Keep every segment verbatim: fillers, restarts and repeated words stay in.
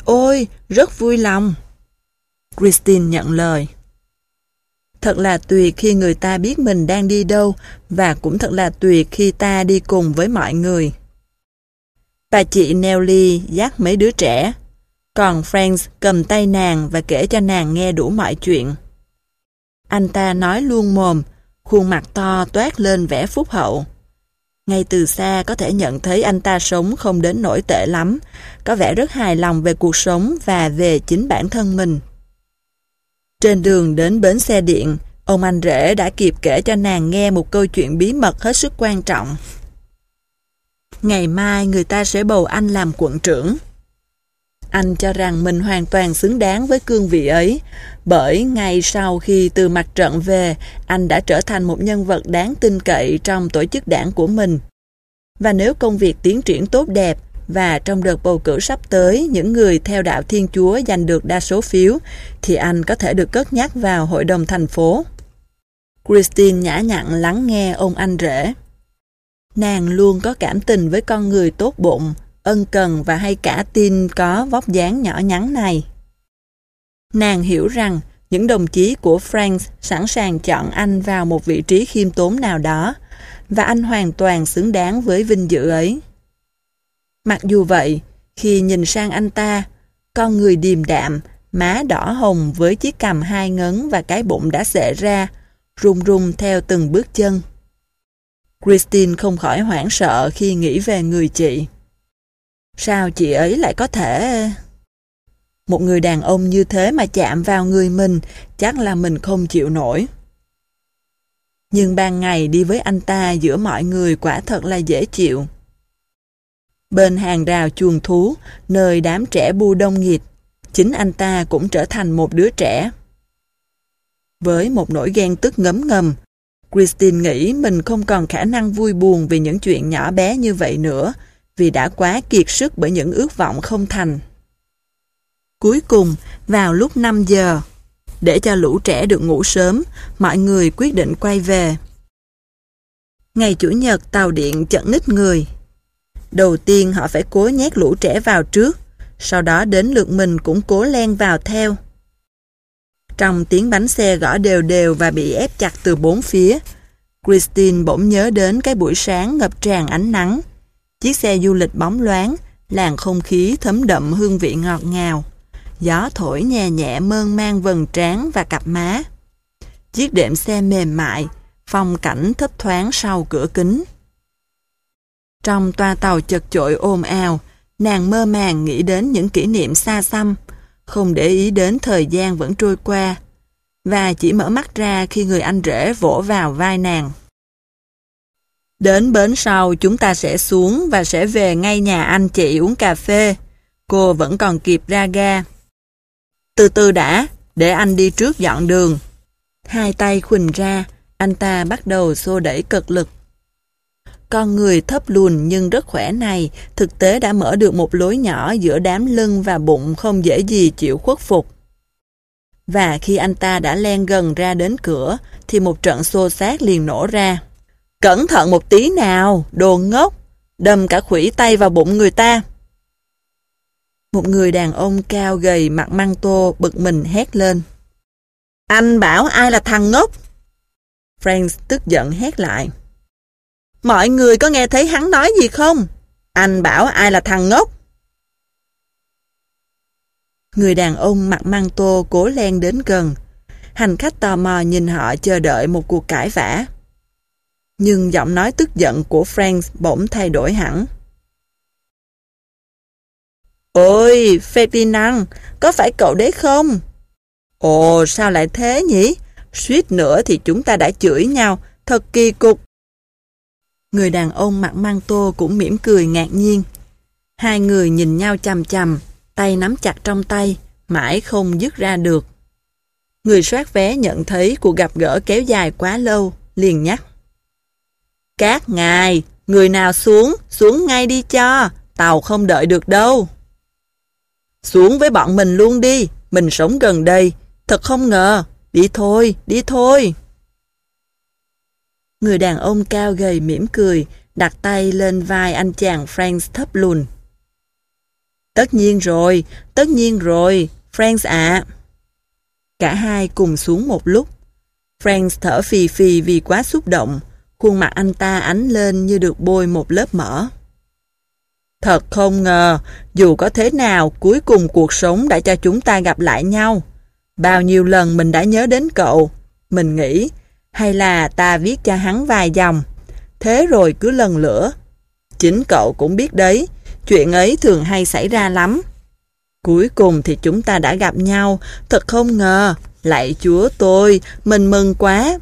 Ôi, rất vui lòng. Christine nhận lời. Thật là tuyệt khi người ta biết mình đang đi đâu, và cũng thật là tuyệt khi ta đi cùng với mọi người. Bà chị Nellie dắt mấy đứa trẻ, còn Frank cầm tay nàng và kể cho nàng nghe đủ mọi chuyện. Anh ta nói luôn mồm, khuôn mặt to toát lên vẻ phúc hậu. Ngay từ xa có thể nhận thấy anh ta sống không đến nỗi tệ lắm, có vẻ rất hài lòng về cuộc sống và về chính bản thân mình. Trên đường đến bến xe điện, ông anh rể đã kịp kể cho nàng nghe một câu chuyện bí mật hết sức quan trọng. Ngày mai người ta sẽ bầu anh làm quận trưởng. Anh cho rằng mình hoàn toàn xứng đáng với cương vị ấy, bởi ngay sau khi từ mặt trận về, anh đã trở thành một nhân vật đáng tin cậy trong tổ chức đảng của mình. Và nếu công việc tiến triển tốt đẹp, và trong đợt bầu cử sắp tới những người theo đạo Thiên Chúa giành được đa số phiếu, thì anh có thể được cất nhắc vào hội đồng thành phố. Christine nhã nhặn lắng nghe ông anh rể. Nàng luôn có cảm tình với con người tốt bụng, ân cần và hay cả tin có vóc dáng nhỏ nhắn này. Nàng hiểu rằng những đồng chí của Frank sẵn sàng chọn anh vào một vị trí khiêm tốn nào đó, và anh hoàn toàn xứng đáng với vinh dự ấy. Mặc dù vậy, khi nhìn sang anh ta, con người điềm đạm, má đỏ hồng với chiếc cằm hai ngấn và cái bụng đã xệ ra, rung rung theo từng bước chân. Christine không khỏi hoảng sợ khi nghĩ về người chị. Sao chị ấy lại có thể... Một người đàn ông như thế mà chạm vào người mình, chắc là mình không chịu nổi. Nhưng ban ngày đi với anh ta giữa mọi người quả thật là dễ chịu. Bên hàng rào chuồng thú, nơi đám trẻ bu đông nghịt, chính anh ta cũng trở thành một đứa trẻ. Với một nỗi ghen tức ngấm ngầm, Christine nghĩ mình không còn khả năng vui buồn vì những chuyện nhỏ bé như vậy nữa, vì đã quá kiệt sức bởi những ước vọng không thành. Cuối cùng, vào lúc năm giờ, để cho lũ trẻ được ngủ sớm, mọi người quyết định quay về. Ngày Chủ nhật tàu điện chật ních người. Đầu tiên họ phải cố nhét lũ trẻ vào trước, sau đó đến lượt mình cũng cố len vào theo. Trong tiếng bánh xe gõ đều đều và bị ép chặt từ bốn phía, Christine bỗng nhớ đến cái buổi sáng ngập tràn ánh nắng, chiếc xe du lịch bóng loáng, làn không khí thấm đậm hương vị ngọt ngào, gió thổi nhẹ nhẹ mơn man vầng trán và cặp má. Chiếc đệm xe mềm mại, phong cảnh thấp thoáng sau cửa kính. Trong toa tàu chật chội ồn ào, nàng mơ màng nghĩ đến những kỷ niệm xa xăm, không để ý đến thời gian vẫn trôi qua, và chỉ mở mắt ra khi người anh rể vỗ vào vai nàng. Đến bến sau chúng ta sẽ xuống và sẽ về ngay nhà anh chị uống cà phê. Cô vẫn còn kịp ra ga. Từ từ đã, để anh đi trước dọn đường. Hai tay khuỳnh ra, anh ta bắt đầu xô đẩy cực lực. Con người thấp lùn nhưng rất khỏe này thực tế đã mở được một lối nhỏ giữa đám lưng và bụng không dễ gì chịu khuất phục. Và khi anh ta đã len gần ra đến cửa thì một trận xô xát liền nổ ra. Cẩn thận một tí nào, đồ ngốc, đâm cả khuỷu tay vào bụng người ta. Một người đàn ông cao gầy mặc măng tô bực mình hét lên. Anh bảo ai là thằng ngốc? Frank tức giận hét lại. Mọi người có nghe thấy hắn nói gì không? Anh bảo ai là thằng ngốc? Người đàn ông mặc măng tô cố len đến gần. Hành khách tò mò nhìn họ chờ đợi một cuộc cãi vã. Nhưng giọng nói tức giận của Frank bỗng thay đổi hẳn. Ôi, Ferdinand, có phải cậu đấy không? Ồ, sao lại thế nhỉ? Suýt nữa thì chúng ta đã chửi nhau, thật kỳ cục. Người đàn ông mặc măng tô cũng mỉm cười ngạc nhiên. Hai người nhìn nhau chằm chằm, tay nắm chặt trong tay, mãi không dứt ra được. Người soát vé nhận thấy cuộc gặp gỡ kéo dài quá lâu, liền nhắc. Các ngài, người nào xuống, xuống ngay đi cho, tàu không đợi được đâu. Xuống với bọn mình luôn đi, mình sống gần đây, thật không ngờ, đi thôi, đi thôi. Người đàn ông cao gầy mỉm cười, đặt tay lên vai anh chàng Frank thấp lùn. Tất nhiên rồi, tất nhiên rồi, Frank ạ. Cả hai cùng xuống một lúc. Frank thở phì phì vì quá xúc động, khuôn mặt anh ta ánh lên như được bôi một lớp mỡ. Thật không ngờ, dù có thế nào, cuối cùng cuộc sống đã cho chúng ta gặp lại nhau. Bao nhiêu lần mình đã nhớ đến cậu. Mình nghĩ, hay là ta viết cho hắn vài dòng. Thế rồi cứ lần lữa. Chính cậu cũng biết đấy, chuyện ấy thường hay xảy ra lắm. Cuối cùng thì chúng ta đã gặp nhau, thật không ngờ. Lạy Chúa tôi, mình mừng quá.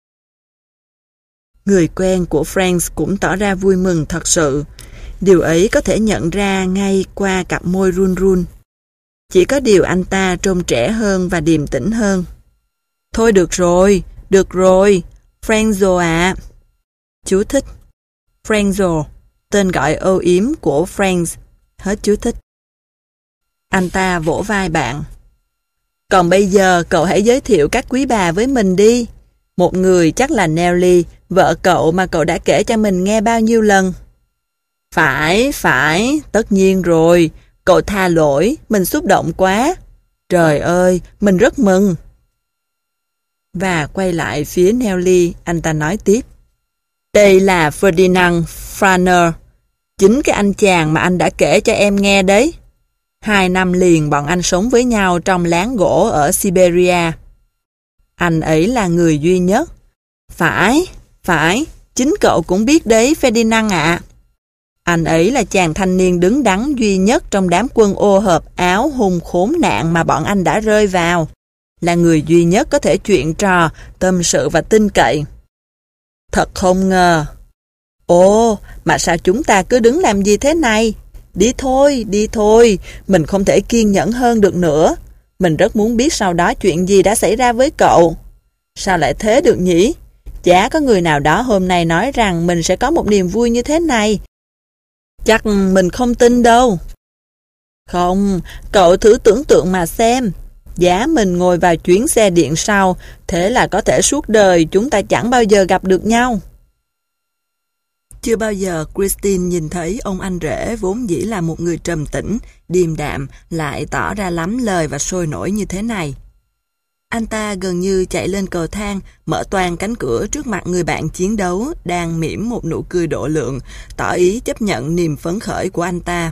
Người quen của Frank cũng tỏ ra vui mừng thật sự. Điều ấy có thể nhận ra ngay qua cặp môi run run. Chỉ có điều anh ta trông trẻ hơn và điềm tĩnh hơn. Thôi được rồi, được rồi, Franzo ạ. Chú thích. Franzo, tên gọi âu yếm của Frank. Hết chú thích. Anh ta vỗ vai bạn. Còn bây giờ cậu hãy giới thiệu các quý bà với mình đi. Một người chắc là Nelly, vợ cậu mà cậu đã kể cho mình nghe bao nhiêu lần. Phải, phải, tất nhiên rồi. Cậu tha lỗi, mình xúc động quá. Trời ơi, mình rất mừng. Và quay lại phía Nelly, anh ta nói tiếp. Đây là Ferdinand Franner, chính cái anh chàng mà anh đã kể cho em nghe đấy. Hai năm liền bọn anh sống với nhau trong láng gỗ ở Siberia. Anh ấy là người duy nhất. Phải, phải, chính cậu cũng biết đấy Ferdinand ạ. Anh ấy là chàng thanh niên đứng đắn duy nhất trong đám quân ô hợp Áo hung khốn nạn mà bọn anh đã rơi vào. Là người duy nhất có thể chuyện trò, tâm sự và tin cậy. Thật không ngờ. Ồ, mà sao chúng ta cứ đứng làm gì thế này? Đi thôi, đi thôi, mình không thể kiên nhẫn hơn được nữa. Mình rất muốn biết sau đó chuyện gì đã xảy ra với cậu. Sao lại thế được nhỉ? Chả có người nào đó hôm nay nói rằng mình sẽ có một niềm vui như thế này. Chắc mình không tin đâu. Không, cậu thử tưởng tượng mà xem. Giá mình ngồi vào chuyến xe điện sau, thế là có thể suốt đời chúng ta chẳng bao giờ gặp được nhau. Chưa bao giờ Christine nhìn thấy ông anh rể vốn dĩ là một người trầm tĩnh, điềm đạm, lại tỏ ra lắm lời và sôi nổi như thế này. Anh ta gần như chạy lên cầu thang, mở toang cánh cửa trước mặt người bạn chiến đấu, đang mỉm một nụ cười độ lượng, tỏ ý chấp nhận niềm phấn khởi của anh ta.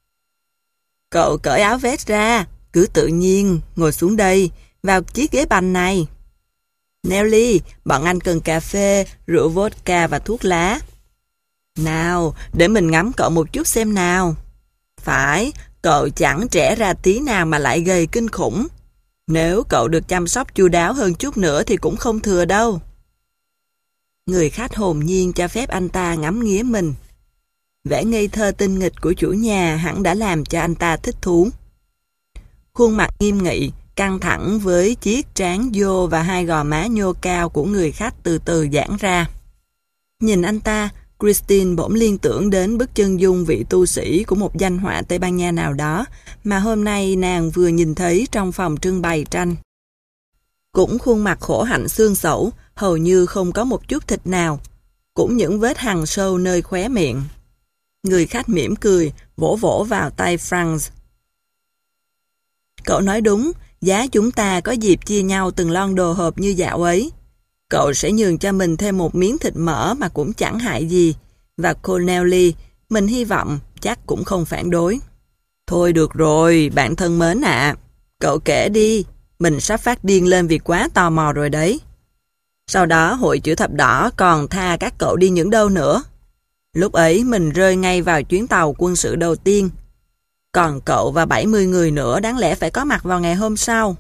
Cậu cởi áo vest ra, cứ tự nhiên, ngồi xuống đây, vào chiếc ghế bành này. Nelly, bọn anh cần cà phê, rượu vodka và thuốc lá. Nào, để mình ngắm cậu một chút xem nào. Phải, cậu chẳng trẻ ra tí nào mà lại gầy kinh khủng. Nếu cậu được chăm sóc chu đáo hơn chút nữa thì cũng không thừa đâu. Người khách hồn nhiên cho phép anh ta ngắm nghía mình. Vẻ ngây thơ tinh nghịch của chủ nhà hẳn đã làm cho anh ta thích thú. Khuôn mặt nghiêm nghị, căng thẳng với chiếc trán vô và hai gò má nhô cao của người khách từ từ giãn ra. Nhìn anh ta, Christine bỗng liên tưởng đến bức chân dung vị tu sĩ của một danh họa Tây Ban Nha nào đó mà hôm nay nàng vừa nhìn thấy trong phòng trưng bày tranh. Cũng khuôn mặt khổ hạnh xương xẩu, hầu như không có một chút thịt nào, cũng những vết hằn sâu nơi khóe miệng. Người khách mỉm cười, vỗ vỗ vào tay Franz. Cậu nói đúng, giá chúng ta có dịp chia nhau từng lon đồ hộp như dạo ấy. Cậu sẽ nhường cho mình thêm một miếng thịt mỡ mà cũng chẳng hại gì. Và cô Nelly, mình hy vọng chắc cũng không phản đối. Thôi được rồi, bạn thân mến ạ. Cậu kể đi, mình sắp phát điên lên vì quá tò mò rồi đấy. Sau đó Hội Chữ Thập Đỏ còn tha các cậu đi những đâu nữa. Lúc ấy mình rơi ngay vào chuyến tàu quân sự đầu tiên. Còn cậu và bảy mươi người nữa đáng lẽ phải có mặt vào ngày hôm sau.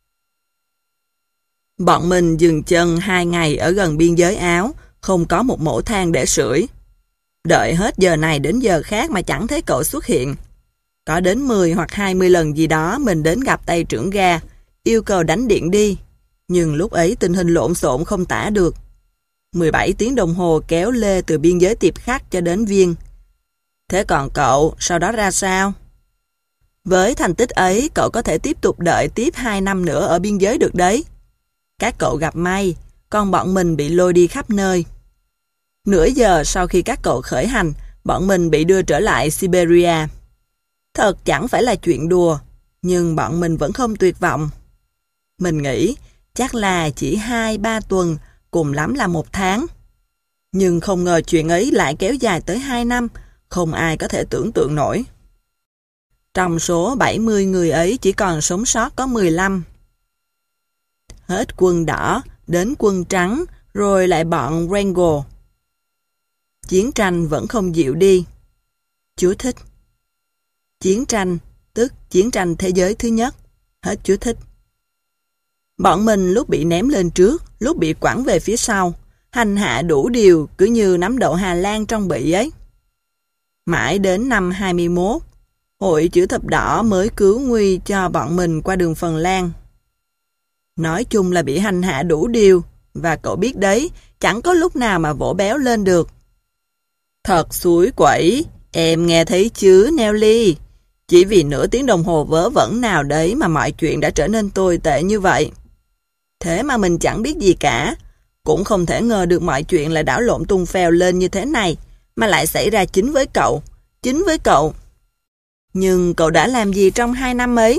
Bọn mình dừng chân hai ngày ở gần biên giới Áo, không có một mổ than để sưởi. Đợi hết giờ này đến giờ khác mà chẳng thấy cậu xuất hiện. Có đến mười hoặc hai mươi lần gì đó mình đến gặp tay trưởng ga, yêu cầu đánh điện đi. Nhưng lúc ấy tình hình lộn xộn không tả được. mười bảy tiếng đồng hồ kéo lê từ biên giới Tiệp Khắc cho đến Viên. Thế còn cậu, sau đó ra sao? Với thành tích ấy, cậu có thể tiếp tục đợi tiếp hai năm nữa ở biên giới được đấy. Các cậu gặp may, còn bọn mình bị lôi đi khắp nơi. Nửa giờ sau khi các cậu khởi hành, bọn mình bị đưa trở lại Siberia. Thật chẳng phải là chuyện đùa, nhưng bọn mình vẫn không tuyệt vọng. Mình nghĩ chắc là chỉ hai ba tuần, cùng lắm là một tháng. Nhưng không ngờ chuyện ấy lại kéo dài tới hai năm, không ai có thể tưởng tượng nổi. Trong số bảy mươi người ấy chỉ còn sống sót có mười lăm. Hết quân đỏ, đến quân trắng, rồi lại bọn Wrangel. Chiến tranh vẫn không dịu đi. Chú thích. Chiến tranh, tức chiến tranh thế giới thứ nhất. Hết chú thích. Bọn mình lúc bị ném lên trước, lúc bị quẳng về phía sau, hành hạ đủ điều cứ như nắm đậu Hà Lan trong bị ấy. Mãi đến năm hai mươi mốt, Hội Chữ Thập Đỏ mới cứu nguy cho bọn mình qua đường Phần Lan. Nói chung là bị hành hạ đủ điều, và cậu biết đấy, chẳng có lúc nào mà vỗ béo lên được. Thật xúi quẩy, em nghe thấy chứ Nelly. Chỉ vì nửa tiếng đồng hồ vớ vẩn nào đấy mà mọi chuyện đã trở nên tồi tệ như vậy. Thế mà mình chẳng biết gì cả, cũng không thể ngờ được mọi chuyện lại đảo lộn tung phèo lên như thế này, mà lại xảy ra chính với cậu, chính với cậu. Nhưng cậu đã làm gì trong hai năm ấy?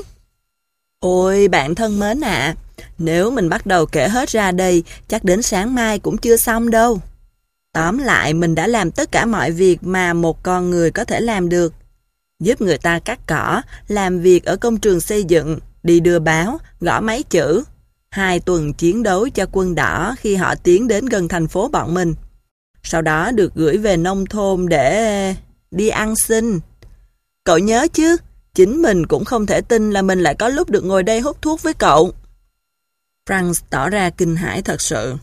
Ôi bạn thân mến ạ, nếu mình bắt đầu kể hết ra đây, chắc đến sáng mai cũng chưa xong đâu. Tóm lại, mình đã làm tất cả mọi việc mà một con người có thể làm được. Giúp người ta cắt cỏ, làm việc ở công trường xây dựng, đi đưa báo, gõ máy chữ. Hai tuần chiến đấu cho quân đỏ khi họ tiến đến gần thành phố bọn mình. Sau đó được gửi về nông thôn để đi ăn xin. Cậu nhớ chứ, chính mình cũng không thể tin là mình lại có lúc được ngồi đây hút thuốc với cậu. Franz tỏ ra kinh hãi thật sự.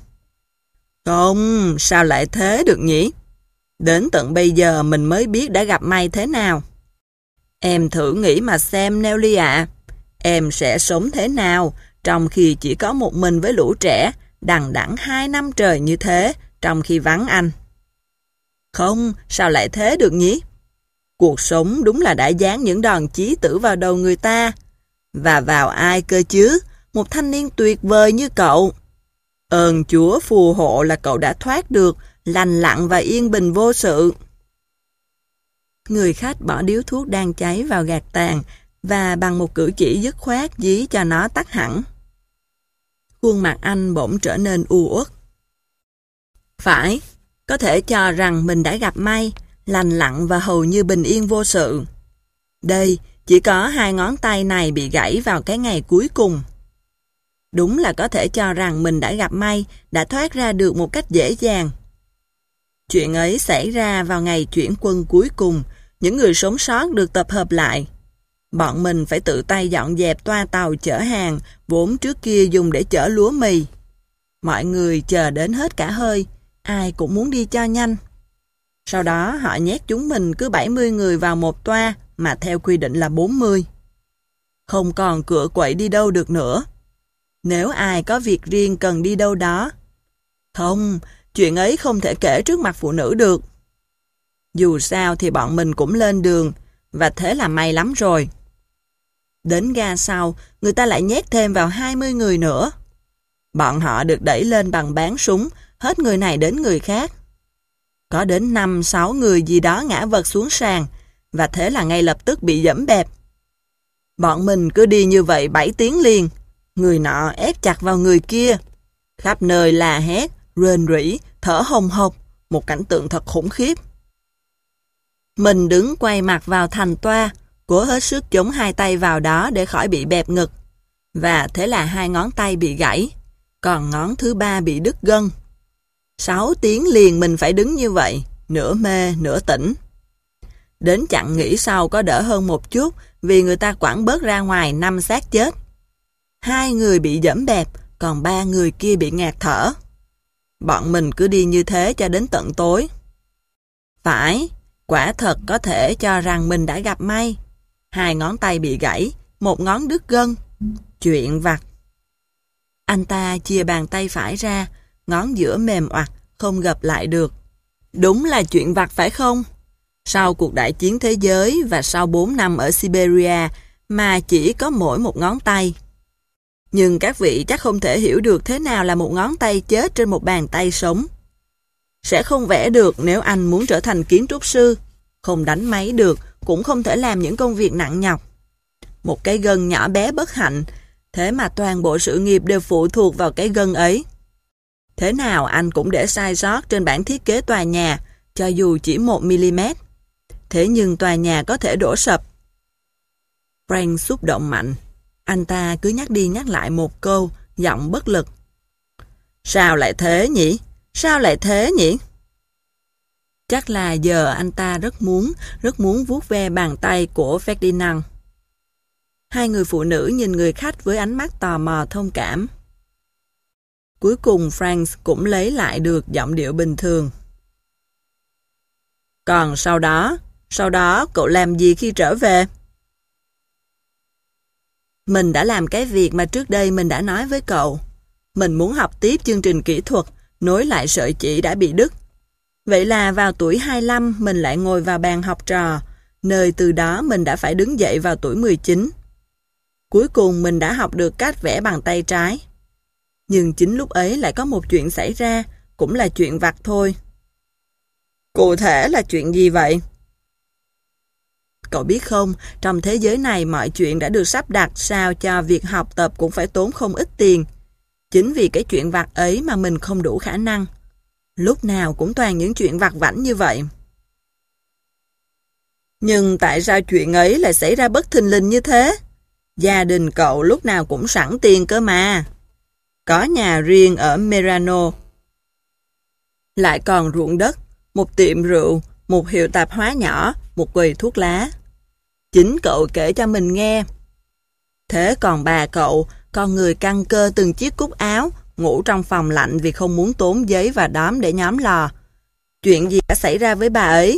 Không, sao lại thế được nhỉ? Đến tận bây giờ mình mới biết đã gặp may thế nào. Em thử nghĩ mà xem Nelly ạ. Em sẽ sống thế nào trong khi chỉ có một mình với lũ trẻ đằng đẵng hai năm trời như thế trong khi vắng anh? Không, sao lại thế được nhỉ? Cuộc sống đúng là đã dán những đòn chí tử vào đầu người ta. Và vào ai cơ chứ? Một thanh niên tuyệt vời như cậu. Ơn Chúa phù hộ là cậu đã thoát được, lành lặn và yên bình vô sự. Người khách bỏ điếu thuốc đang cháy vào gạt tàn và bằng một cử chỉ dứt khoát dí cho nó tắt hẳn. Khuôn mặt anh bỗng trở nên u uất. Phải, có thể cho rằng mình đã gặp may, lành lặn và hầu như bình yên vô sự. Đây, chỉ có hai ngón tay này bị gãy vào cái ngày cuối cùng. Đúng là có thể cho rằng mình đã gặp may, đã thoát ra được một cách dễ dàng. Chuyện ấy xảy ra vào ngày chuyển quân cuối cùng, những người sống sót được tập hợp lại. Bọn mình phải tự tay dọn dẹp toa tàu chở hàng, vốn trước kia dùng để chở lúa mì. Mọi người chờ đến hết cả hơi, ai cũng muốn đi cho nhanh. Sau đó họ nhét chúng mình cứ bảy mươi người vào một toa, mà theo quy định là bốn mươi. Không còn cựa quậy đi đâu được nữa. Nếu ai có việc riêng cần đi đâu đó. Không, chuyện ấy không thể kể trước mặt phụ nữ được. Dù sao thì bọn mình cũng lên đường, và thế là may lắm rồi. Đến ga sau, người ta lại nhét thêm vào hai mươi người nữa. Bọn họ được đẩy lên bằng bán súng, hết người này đến người khác. Có đến năm sáu người gì đó ngã vật xuống sàn, và thế là ngay lập tức bị giẫm bẹp. Bọn mình cứ đi như vậy bảy tiếng liền, người nọ ép chặt vào người kia. Khắp nơi la hét, rên rỉ, thở hồng hộc, một cảnh tượng thật khủng khiếp. Mình đứng quay mặt vào thành toa, cố hết sức chống hai tay vào đó để khỏi bị bẹp ngực. Và thế là hai ngón tay bị gãy, còn ngón thứ ba bị đứt gân. Sáu tiếng liền mình phải đứng như vậy, nửa mê, nửa tỉnh. Đến chặng nghỉ sau có đỡ hơn một chút vì người ta quẳng bớt ra ngoài năm xác chết. Hai người bị giẫm bẹp, còn ba người kia bị ngạt thở. Bọn mình cứ đi như thế cho đến tận tối. Phải, quả thật có thể cho rằng mình đã gặp may. Hai ngón tay bị gãy, một ngón đứt gân. Chuyện vặt. Anh ta chia bàn tay phải ra, ngón giữa mềm oặt, không gập lại được. Đúng là chuyện vặt phải không? Sau cuộc đại chiến thế giới và sau bốn năm ở Siberia mà chỉ có mỗi một ngón tay. Nhưng các vị chắc không thể hiểu được thế nào là một ngón tay chết trên một bàn tay sống. Sẽ không vẽ được nếu anh muốn trở thành kiến trúc sư. Không đánh máy được, cũng không thể làm những công việc nặng nhọc. Một cái gân nhỏ bé bất hạnh, thế mà toàn bộ sự nghiệp đều phụ thuộc vào cái gân ấy. Thế nào anh cũng để sai sót trên bản thiết kế tòa nhà, cho dù chỉ một mi-li-mét. Thế nhưng tòa nhà có thể đổ sập. Frank xúc động mạnh. Anh ta cứ nhắc đi nhắc lại một câu, giọng bất lực. Sao lại thế nhỉ? Sao lại thế nhỉ? Chắc là giờ anh ta rất muốn, rất muốn vuốt ve bàn tay của Ferdinand. Hai người phụ nữ nhìn người khách với ánh mắt tò mò thông cảm. Cuối cùng Frank cũng lấy lại được giọng điệu bình thường. Còn sau đó, sau đó cậu làm gì khi trở về? Mình đã làm cái việc mà trước đây mình đã nói với cậu. Mình muốn học tiếp chương trình kỹ thuật, nối lại sợi chỉ đã bị đứt. Vậy là vào tuổi hai mươi lăm mình lại ngồi vào bàn học trò, nơi từ đó mình đã phải đứng dậy vào tuổi mười chín. Cuối cùng mình đã học được cách vẽ bằng tay trái. Nhưng chính lúc ấy lại có một chuyện xảy ra, cũng là chuyện vặt thôi. Cụ thể là chuyện gì vậy? Cậu biết không, trong thế giới này mọi chuyện đã được sắp đặt sao cho việc học tập cũng phải tốn không ít tiền. Chính vì cái chuyện vặt ấy mà mình không đủ khả năng. Lúc nào cũng toàn những chuyện vặt vãnh như vậy. Nhưng tại sao chuyện ấy lại xảy ra bất thình lình như thế? Gia đình cậu lúc nào cũng sẵn tiền cơ mà. Có nhà riêng ở Merano. Lại còn ruộng đất, một tiệm rượu, một hiệu tạp hóa nhỏ, một quầy thuốc lá. Chính cậu kể cho mình nghe. Thế còn bà cậu, con người căng cơ từng chiếc cúc áo, ngủ trong phòng lạnh vì không muốn tốn giấy và đóm để nhóm lò. Chuyện gì đã xảy ra với bà ấy?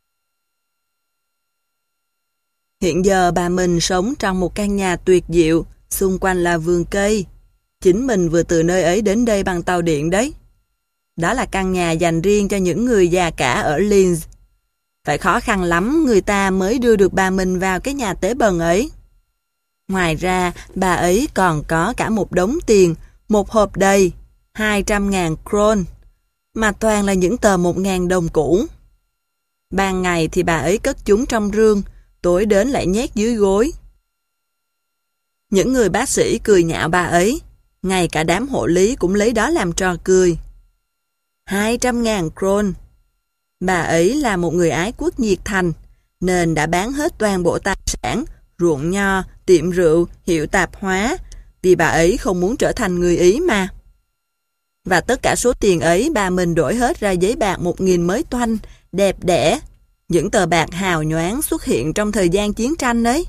Hiện giờ bà mình sống trong một căn nhà tuyệt diệu, xung quanh là vườn cây. Chính mình vừa từ nơi ấy đến đây bằng tàu điện đấy. Đó là căn nhà dành riêng cho những người già cả ở Linz. Phải khó khăn lắm người ta mới đưa được bà mình vào cái nhà tế bần ấy. Ngoài ra, bà ấy còn có cả một đống tiền, một hộp đầy, hai trăm ngàn kron, mà toàn là những tờ một ngàn đồng cũ. Ban ngày thì bà ấy cất chúng trong rương, tối đến lại nhét dưới gối. Những người bác sĩ cười nhạo bà ấy, ngay cả đám hộ lý cũng lấy đó làm trò cười. hai trăm ngàn kron. Bà ấy là một người ái quốc nhiệt thành, nên đã bán hết toàn bộ tài sản, ruộng nho, tiệm rượu, hiệu tạp hóa, vì bà ấy không muốn trở thành người Ý mà. Và tất cả số tiền ấy bà mình đổi hết ra giấy bạc một nghìn mới toanh, đẹp đẽ, những tờ bạc hào nhoáng xuất hiện trong thời gian chiến tranh ấy.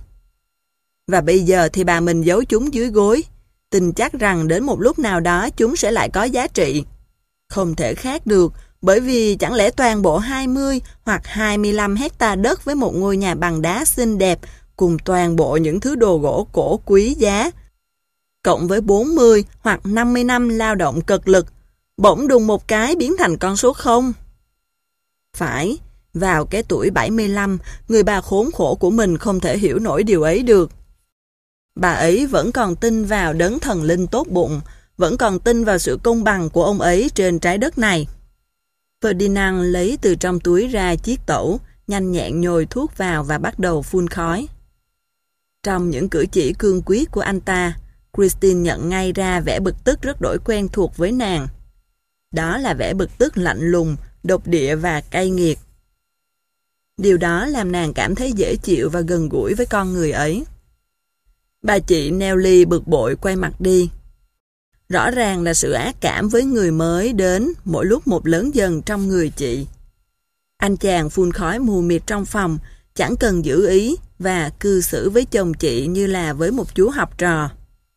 Và bây giờ thì bà mình giấu chúng dưới gối, tin chắc rằng đến một lúc nào đó chúng sẽ lại có giá trị. Không thể khác được, bởi vì chẳng lẽ toàn bộ hai mươi hoặc hai mươi lăm hecta đất với một ngôi nhà bằng đá xinh đẹp cùng toàn bộ những thứ đồ gỗ cổ quý giá, cộng với bốn mươi hoặc năm mươi năm lao động cực lực, bỗng đùng một cái biến thành con số không? Phải, vào cái tuổi bảy mươi lăm, người bà khốn khổ của mình không thể hiểu nổi điều ấy được. Bà ấy vẫn còn tin vào đấng thần linh tốt bụng, vẫn còn tin vào sự công bằng của ông ấy trên trái đất này. Ferdinand lấy từ trong túi ra chiếc tẩu, nhanh nhẹn nhồi thuốc vào và bắt đầu phun khói. Trong những cử chỉ cương quyết của anh ta, Christine nhận ngay ra vẻ bực tức rất đổi quen thuộc với nàng. Đó là vẻ bực tức lạnh lùng, độc địa và cay nghiệt. Điều đó làm nàng cảm thấy dễ chịu và gần gũi với con người ấy. Bà chị Nelly bực bội quay mặt đi. Rõ ràng là sự ác cảm với người mới đến mỗi lúc một lớn dần trong người chị. Anh chàng phun khói mù mịt trong phòng, chẳng cần giữ ý và cư xử với chồng chị như là với một chú học trò.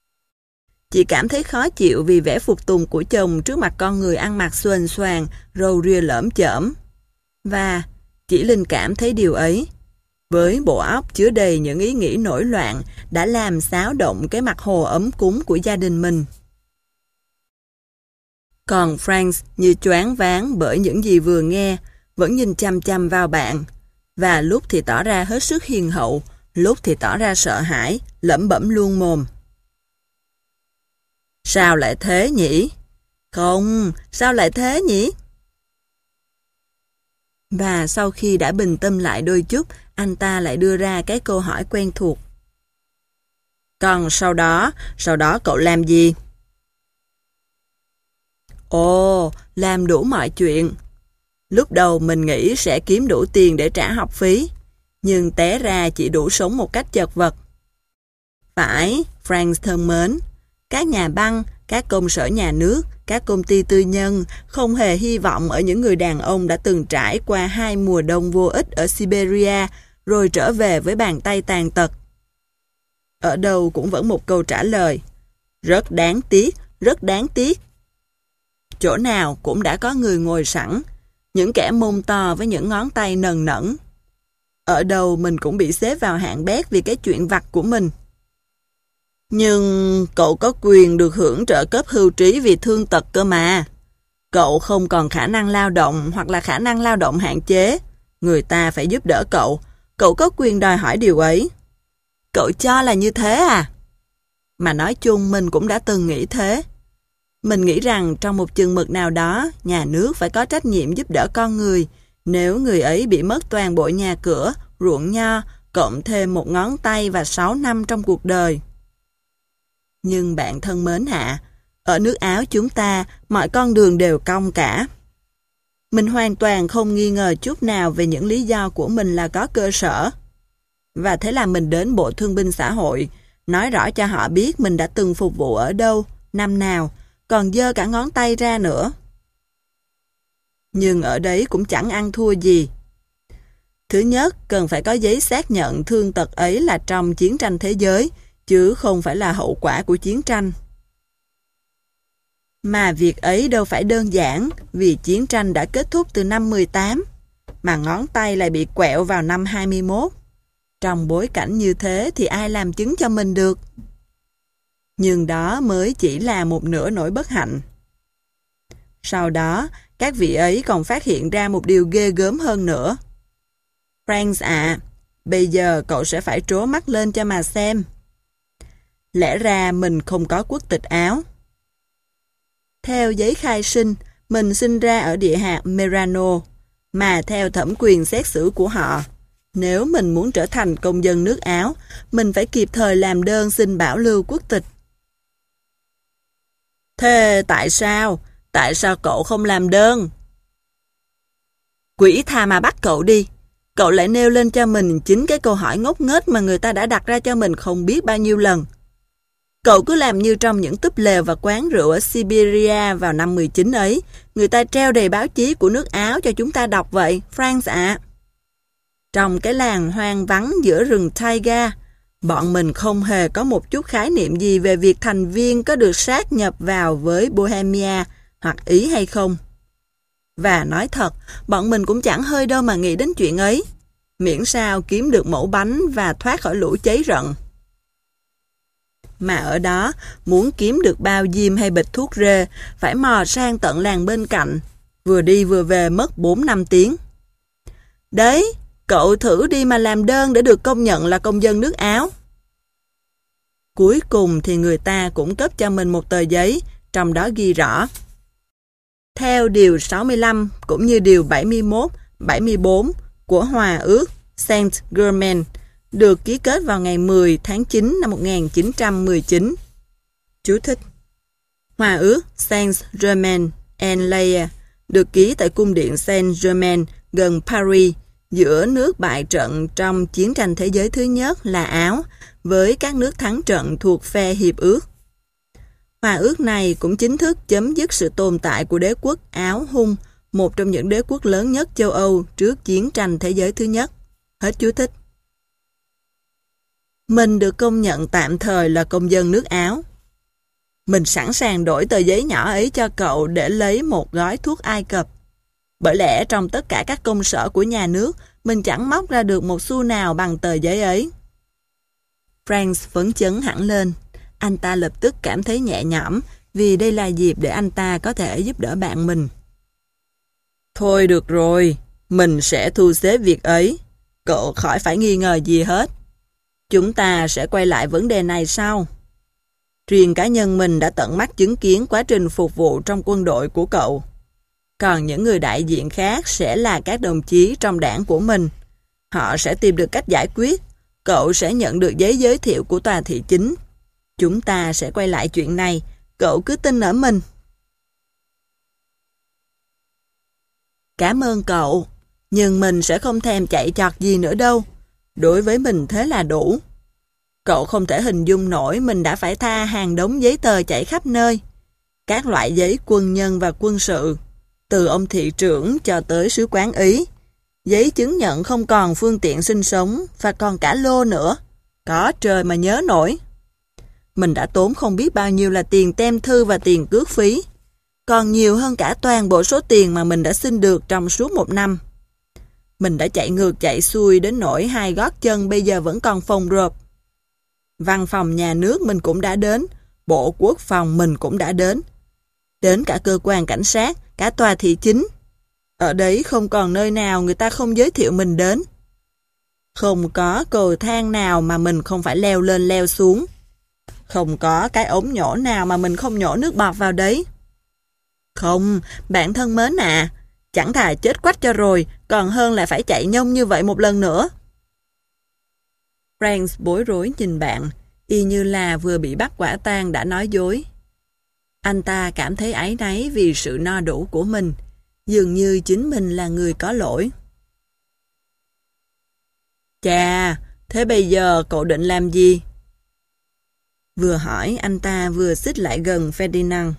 Chị cảm thấy khó chịu vì vẻ phục tùng của chồng trước mặt con người ăn mặc xuềnh xoàng, râu ria lởm chởm. Và chỉ linh cảm thấy điều ấy, với bộ óc chứa đầy những ý nghĩ nổi loạn, đã làm xáo động cái mặt hồ ấm cúng của gia đình mình. Còn Frank như choáng váng bởi những gì vừa nghe, vẫn nhìn chăm chăm vào bạn, và lúc thì tỏ ra hết sức hiền hậu, lúc thì tỏ ra sợ hãi, lẩm bẩm luôn mồm. Sao lại thế nhỉ? Không, sao lại thế nhỉ? Và sau khi đã bình tâm lại đôi chút, anh ta lại đưa ra cái câu hỏi quen thuộc. Còn sau đó, sau đó cậu làm gì? Ồ, làm đủ mọi chuyện. Lúc đầu mình nghĩ sẽ kiếm đủ tiền để trả học phí, nhưng té ra chỉ đủ sống một cách chật vật. Phải, Frank thân mến, các nhà băng, các công sở nhà nước, các công ty tư nhân không hề hy vọng ở những người đàn ông đã từng trải qua hai mùa đông vô ích ở Siberia rồi trở về với bàn tay tàn tật. Ở đâu cũng vẫn một câu trả lời. Rất đáng tiếc, rất đáng tiếc. Chỗ nào cũng đã có người ngồi sẵn, những kẻ mông to với những ngón tay nần nẫn. Ở đâu mình cũng bị xếp vào hạng bét vì cái chuyện vặt của mình. Nhưng cậu có quyền được hưởng trợ cấp hưu trí vì thương tật cơ mà. Cậu không còn khả năng lao động hoặc là khả năng lao động hạn chế. Người ta phải giúp đỡ cậu. Cậu có quyền đòi hỏi điều ấy. Cậu cho là như thế à? Mà nói chung mình cũng đã từng nghĩ thế. Mình nghĩ rằng trong một chừng mực nào đó, nhà nước phải có trách nhiệm giúp đỡ con người. Nếu người ấy bị mất toàn bộ nhà cửa, ruộng nho, cộng thêm một ngón tay và sáu năm trong cuộc đời. Nhưng bạn thân mến hạ, ở nước Áo chúng ta, mọi con đường đều cong cả. Mình hoàn toàn không nghi ngờ chút nào về những lý do của mình là có cơ sở. Và thế là mình đến Bộ Thương binh Xã hội, nói rõ cho họ biết mình đã từng phục vụ ở đâu, năm nào, còn giơ cả ngón tay ra nữa. Nhưng ở đấy cũng chẳng ăn thua gì. Thứ nhất, cần phải có giấy xác nhận thương tật ấy là trong chiến tranh thế giới, chứ không phải là hậu quả của chiến tranh. Mà việc ấy đâu phải đơn giản, vì chiến tranh đã kết thúc từ năm mười tám, mà ngón tay lại bị quẹo vào năm hai mươi mốt. Trong bối cảnh như thế thì ai làm chứng cho mình được? Nhưng đó mới chỉ là một nửa nỗi bất hạnh. Sau đó, các vị ấy còn phát hiện ra một điều ghê gớm hơn nữa. Frank ạ, à, bây giờ cậu sẽ phải trố mắt lên cho mà xem. Lẽ ra mình không có quốc tịch Áo. Theo giấy khai sinh, mình sinh ra ở địa hạt Merano, mà theo thẩm quyền xét xử của họ, nếu mình muốn trở thành công dân nước Áo, mình phải kịp thời làm đơn xin bảo lưu quốc tịch. Thế tại sao? Tại sao cậu không làm đơn? Quỷ tha mà bắt cậu đi. Cậu lại nêu lên cho mình chính cái câu hỏi ngốc nghếch mà người ta đã đặt ra cho mình không biết bao nhiêu lần. Cậu cứ làm như trong những túp lều và quán rượu ở Siberia vào năm mười chín ấy, người ta treo đầy báo chí của nước Áo cho chúng ta đọc vậy, Frank ạ. Trong cái làng hoang vắng giữa rừng taiga, bọn mình không hề có một chút khái niệm gì về việc thành viên có được sát nhập vào với Bohemia hoặc Ý hay không. Và nói thật, bọn mình cũng chẳng hơi đâu mà nghĩ đến chuyện ấy, miễn sao kiếm được mẩu bánh và thoát khỏi lũ cháy rận. Mà ở đó, muốn kiếm được bao diêm hay bịch thuốc rê, phải mò sang tận làng bên cạnh, vừa đi vừa về mất bốn năm tiếng. Đấy, cậu thử đi mà làm đơn để được công nhận là công dân nước Áo. Cuối cùng thì người ta cũng cấp cho mình một tờ giấy, trong đó ghi rõ. Theo điều sáu mươi lăm cũng như điều bảy mươi mốt, bảy mươi bốn của Hòa ước Saint-Germain, được ký kết vào ngày mười tháng chín năm một nghìn chín trăm mười chín. Chú thích: Hòa ước Saint-Germain-en-Laye được ký tại cung điện Saint-Germain gần Paris giữa nước bại trận trong chiến tranh thế giới thứ nhất là Áo với các nước thắng trận thuộc phe hiệp ước. Hòa ước này cũng chính thức chấm dứt sự tồn tại của đế quốc Áo Hung, một trong những đế quốc lớn nhất châu Âu trước chiến tranh thế giới thứ nhất. Hết chú thích. Mình được công nhận tạm thời là công dân nước Áo. Mình sẵn sàng đổi tờ giấy nhỏ ấy cho cậu để lấy một gói thuốc Ai Cập. Bởi lẽ trong tất cả các công sở của nhà nước, mình chẳng móc ra được một xu nào bằng tờ giấy ấy. Frank phấn chấn hẳn lên. Anh ta lập tức cảm thấy nhẹ nhõm vì đây là dịp để anh ta có thể giúp đỡ bạn mình. Thôi được rồi, mình sẽ thu xếp việc ấy. Cậu khỏi phải nghi ngờ gì hết. Chúng ta sẽ quay lại vấn đề này sau. Riêng cá nhân mình đã tận mắt chứng kiến quá trình phục vụ trong quân đội của cậu. Còn những người đại diện khác sẽ là các đồng chí trong đảng của mình. Họ sẽ tìm được cách giải quyết. Cậu sẽ nhận được giấy giới thiệu của tòa thị chính. Chúng ta sẽ quay lại chuyện này. Cậu cứ tin ở mình. Cảm ơn cậu. Nhưng mình sẽ không thèm chạy chọt gì nữa đâu. Đối với mình thế là đủ. Cậu không thể hình dung nổi mình đã phải tha hàng đống giấy tờ chạy khắp nơi. Các loại giấy quân nhân và quân sự. Từ ông thị trưởng cho tới sứ quán Ý. Giấy chứng nhận không còn phương tiện sinh sống và còn cả lô nữa. Có trời mà nhớ nổi. Mình đã tốn không biết bao nhiêu là tiền tem thư và tiền cước phí. Còn nhiều hơn cả toàn bộ số tiền mà mình đã xin được trong suốt một năm. Mình đã chạy ngược chạy xuôi đến nỗi hai gót chân bây giờ vẫn còn phồng rộp. Văn phòng nhà nước mình cũng đã đến. Bộ quốc phòng mình cũng đã đến. Đến cả cơ quan cảnh sát, cả tòa thị chính. Ở đấy không còn nơi nào người ta không giới thiệu mình đến. Không có cầu thang nào mà mình không phải leo lên leo xuống. Không có cái ống nhổ nào mà mình không nhổ nước bọt vào đấy. Không, bạn thân mến à, chẳng thà chết quách cho rồi, còn hơn là phải chạy nhông như vậy một lần nữa. Frank bối rối nhìn bạn, y như là vừa bị bắt quả tang đã nói dối. Anh ta cảm thấy áy náy vì sự no đủ của mình, dường như chính mình là người có lỗi. Chà, thế bây giờ cậu định làm gì? Vừa hỏi anh ta vừa xích lại gần Ferdinand.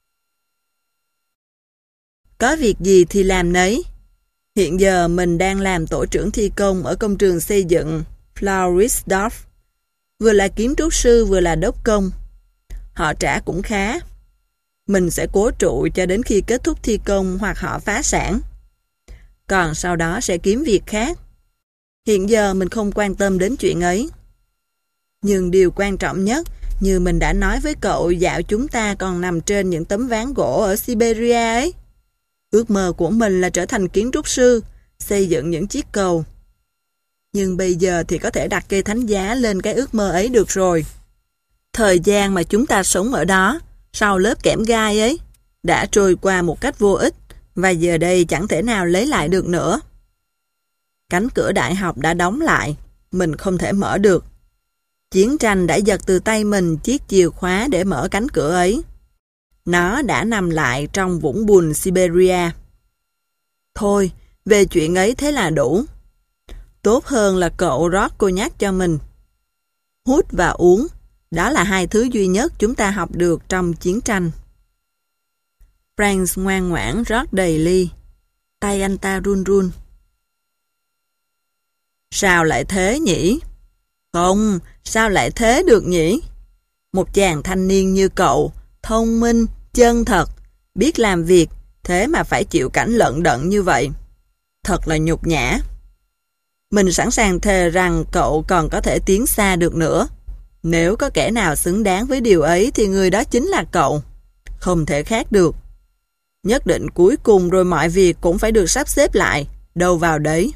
Có việc gì thì làm nấy. Hiện giờ mình đang làm tổ trưởng thi công ở công trường xây dựng Floridsdorf. Vừa là kiến trúc sư vừa là đốc công. Họ trả cũng khá. Mình sẽ cố trụ cho đến khi kết thúc thi công hoặc họ phá sản. Còn sau đó sẽ kiếm việc khác. Hiện giờ mình không quan tâm đến chuyện ấy. Nhưng điều quan trọng nhất, như mình đã nói với cậu dạo chúng ta còn nằm trên những tấm ván gỗ ở Siberia ấy. Ước mơ của mình là trở thành kiến trúc sư, xây dựng những chiếc cầu. Nhưng bây giờ thì có thể đặt cây thánh giá lên cái ước mơ ấy được rồi. Thời gian mà chúng ta sống ở đó, sau lớp kẽm gai ấy, đã trôi qua một cách vô ích, và giờ đây chẳng thể nào lấy lại được nữa. Cánh cửa đại học đã đóng lại, mình không thể mở được. Chiến tranh đã giật từ tay mình chiếc chìa khóa để mở cánh cửa ấy. Nó đã nằm lại trong vũng bùn Siberia. Thôi, về chuyện ấy thế là đủ. Tốt hơn là cậu rót cô nhắc cho mình. Hút và uống, đó là hai thứ duy nhất chúng ta học được trong chiến tranh. Frank ngoan ngoãn rót đầy ly. Tay anh ta run run. Sao lại thế nhỉ? Không, sao lại thế được nhỉ? Một chàng thanh niên như cậu, thông minh, chân thật, biết làm việc, thế mà phải chịu cảnh lận đận như vậy. Thật là nhục nhã. Mình sẵn sàng thề rằng cậu còn có thể tiến xa được nữa. Nếu có kẻ nào xứng đáng với điều ấy thì người đó chính là cậu. Không thể khác được. Nhất định cuối cùng rồi mọi việc cũng phải được sắp xếp lại, đâu vào đấy.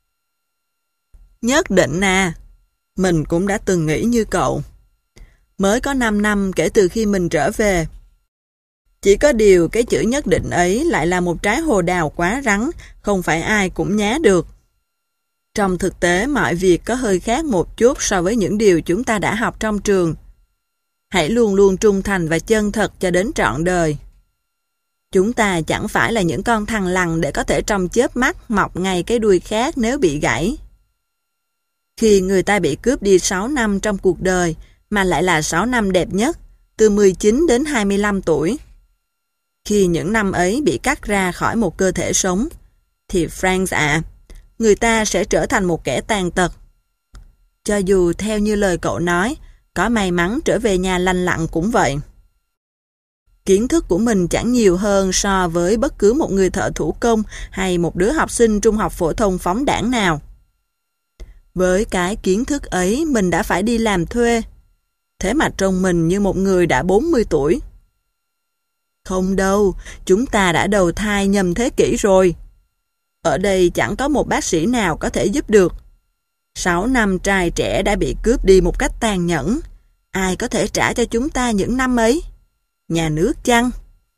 Nhất định à, mình cũng đã từng nghĩ như cậu. Mới có năm năm kể từ khi mình trở về. Chỉ có điều cái chữ nhất định ấy lại là một trái hồ đào quá rắn, không phải ai cũng nhá được. Trong thực tế mọi việc có hơi khác một chút so với những điều chúng ta đã học trong trường. Hãy luôn luôn trung thành và chân thật cho đến trọn đời. Chúng ta chẳng phải là những con thằn lằn để có thể trong chớp mắt mọc ngay cái đuôi khác nếu bị gãy. Khi người ta bị cướp đi sáu năm trong cuộc đời, mà lại là sáu năm đẹp nhất, từ mười chín đến hai mươi lăm tuổi. Khi những năm ấy bị cắt ra khỏi một cơ thể sống, thì Frank ạ, người ta sẽ trở thành một kẻ tàn tật. Cho dù theo như lời cậu nói, có may mắn trở về nhà lành lặn cũng vậy. Kiến thức của mình chẳng nhiều hơn so với bất cứ một người thợ thủ công hay một đứa học sinh trung học phổ thông phóng đãng nào. Với cái kiến thức ấy mình đã phải đi làm thuê. Thế mà trông mình như một người đã bốn mươi tuổi. Không đâu, chúng ta đã đầu thai nhầm thế kỷ rồi. Ở đây chẳng có một bác sĩ nào có thể giúp được. Sáu năm trai trẻ đã bị cướp đi một cách tàn nhẫn. Ai có thể trả cho chúng ta những năm ấy? Nhà nước chăng?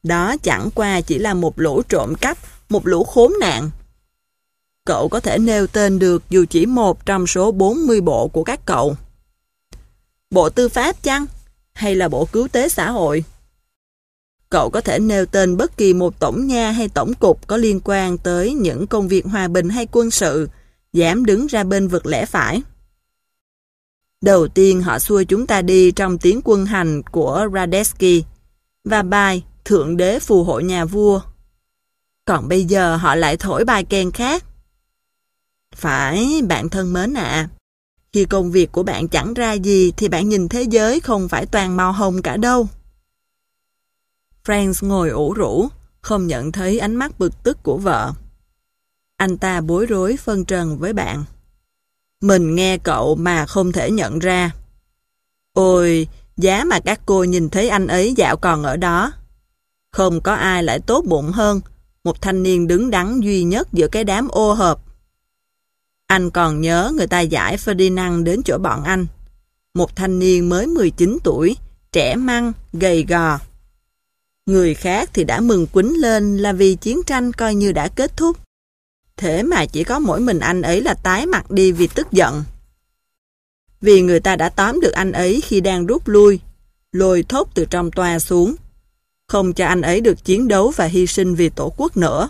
Đó chẳng qua chỉ là một lũ trộm cắp, một lũ khốn nạn. Cậu có thể nêu tên được dù chỉ một trong số bốn mươi bộ của các cậu. Bộ Tư pháp chăng? Hay là Bộ Cứu tế xã hội? Cậu có thể nêu tên bất kỳ một tổng nha hay tổng cục có liên quan tới những công việc hòa bình hay quân sự, dám đứng ra bên vực lẽ phải. Đầu tiên họ xua chúng ta đi trong tiếng quân hành của Radetzky và bài Thượng đế phù hộ nhà vua. Còn bây giờ họ lại thổi bài kèn khác. Phải, bạn thân mến ạ. Khi công việc của bạn chẳng ra gì thì bạn nhìn thế giới không phải toàn màu hồng cả đâu. Franz ngồi ủ rũ, không nhận thấy ánh mắt bực tức của vợ. Anh ta bối rối phân trần với bạn. Mình nghe cậu mà không thể nhận ra. Ôi, giá mà các cô nhìn thấy anh ấy dạo còn ở đó. Không có ai lại tốt bụng hơn, một thanh niên đứng đắn duy nhất giữa cái đám ô hợp. Anh còn nhớ người ta giải Ferdinand đến chỗ bọn anh. Một thanh niên mới mười chín tuổi, trẻ măng, gầy gò. Người khác thì đã mừng quýnh lên là vì chiến tranh coi như đã kết thúc. Thế mà chỉ có mỗi mình anh ấy là tái mặt đi vì tức giận. Vì người ta đã tóm được anh ấy khi đang rút lui, lôi thốt từ trong toa xuống, không cho anh ấy được chiến đấu và hy sinh vì tổ quốc nữa.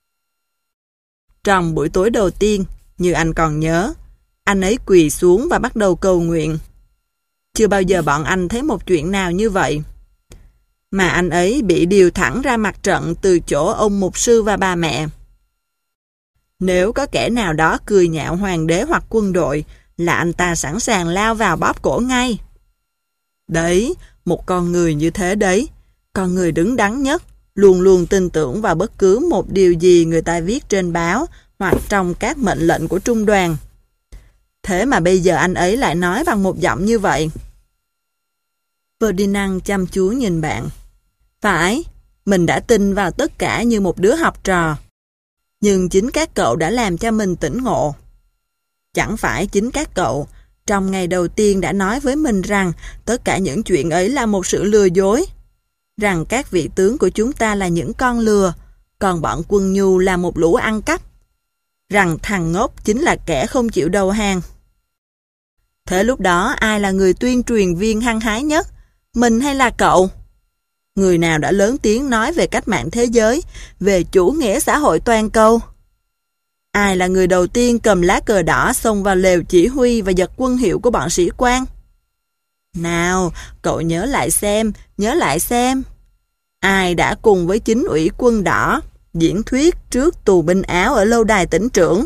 Trong buổi tối đầu tiên, như anh còn nhớ, anh ấy quỳ xuống và bắt đầu cầu nguyện. Chưa bao giờ bọn anh thấy một chuyện nào như vậy. Mà anh ấy bị điều thẳng ra mặt trận từ chỗ ông mục sư và bà mẹ. Nếu có kẻ nào đó cười nhạo hoàng đế hoặc quân đội, là anh ta sẵn sàng lao vào bóp cổ ngay. Đấy, một con người như thế đấy, con người đứng đắn nhất, luôn luôn tin tưởng vào bất cứ một điều gì người ta viết trên báo hoặc trong các mệnh lệnh của trung đoàn. Thế mà bây giờ anh ấy lại nói bằng một giọng như vậy. Ferdinand chăm chú nhìn bạn. Phải, mình đã tin vào tất cả như một đứa học trò. Nhưng chính các cậu đã làm cho mình tỉnh ngộ. Chẳng phải chính các cậu, trong ngày đầu tiên đã nói với mình rằng tất cả những chuyện ấy là một sự lừa dối. Rằng các vị tướng của chúng ta là những con lừa, còn bọn quân nhu là một lũ ăn cắp. Rằng thằng ngốc chính là kẻ không chịu đầu hàng. Thế lúc đó ai là người tuyên truyền viên hăng hái nhất? Mình hay là cậu? Người nào đã lớn tiếng nói về cách mạng thế giới, về chủ nghĩa xã hội toàn cầu? Ai là người đầu tiên cầm lá cờ đỏ xông vào lều chỉ huy và giật quân hiệu của bọn sĩ quan? Nào, cậu nhớ lại xem, nhớ lại xem. Ai đã cùng với chính ủy quân đỏ diễn thuyết trước tù binh Áo ở lâu đài tỉnh trưởng?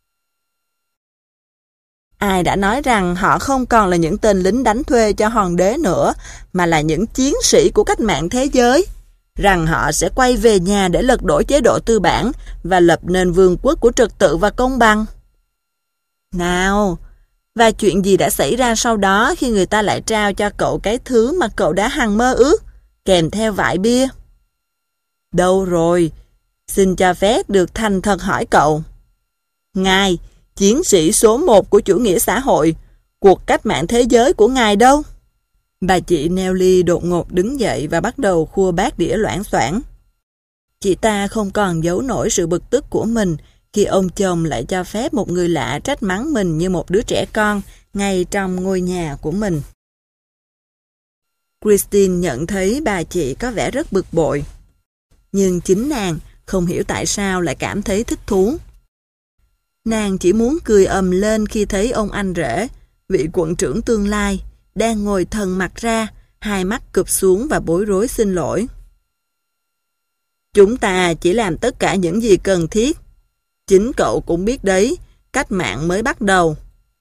Ai đã nói rằng họ không còn là những tên lính đánh thuê cho hoàng đế nữa, mà là những chiến sĩ của cách mạng thế giới? Rằng họ sẽ quay về nhà để lật đổ chế độ tư bản và lập nên vương quốc của trật tự và công bằng? Nào, và chuyện gì đã xảy ra sau đó khi người ta lại trao cho cậu cái thứ mà cậu đã hằng mơ ước, kèm theo vại bia? Đâu rồi? Xin cho phép được thành thật hỏi cậu. Ngài, chiến sĩ số một của chủ nghĩa xã hội, cuộc cách mạng thế giới của ngài đâu? Bà chị Nelly đột ngột đứng dậy và bắt đầu khua bát đĩa loảng xoảng. Chị ta không còn giấu nổi sự bực tức của mình khi ông chồng lại cho phép một người lạ trách mắng mình như một đứa trẻ con ngay trong ngôi nhà của mình. Christine nhận thấy bà chị có vẻ rất bực bội. Nhưng chính nàng không hiểu tại sao lại cảm thấy thích thú. Nàng chỉ muốn cười ầm lên khi thấy ông anh rể, vị quận trưởng tương lai, đang ngồi thần mặt ra, hai mắt cụp xuống và bối rối xin lỗi. Chúng ta chỉ làm tất cả những gì cần thiết. Chính cậu cũng biết đấy, cách mạng mới bắt đầu.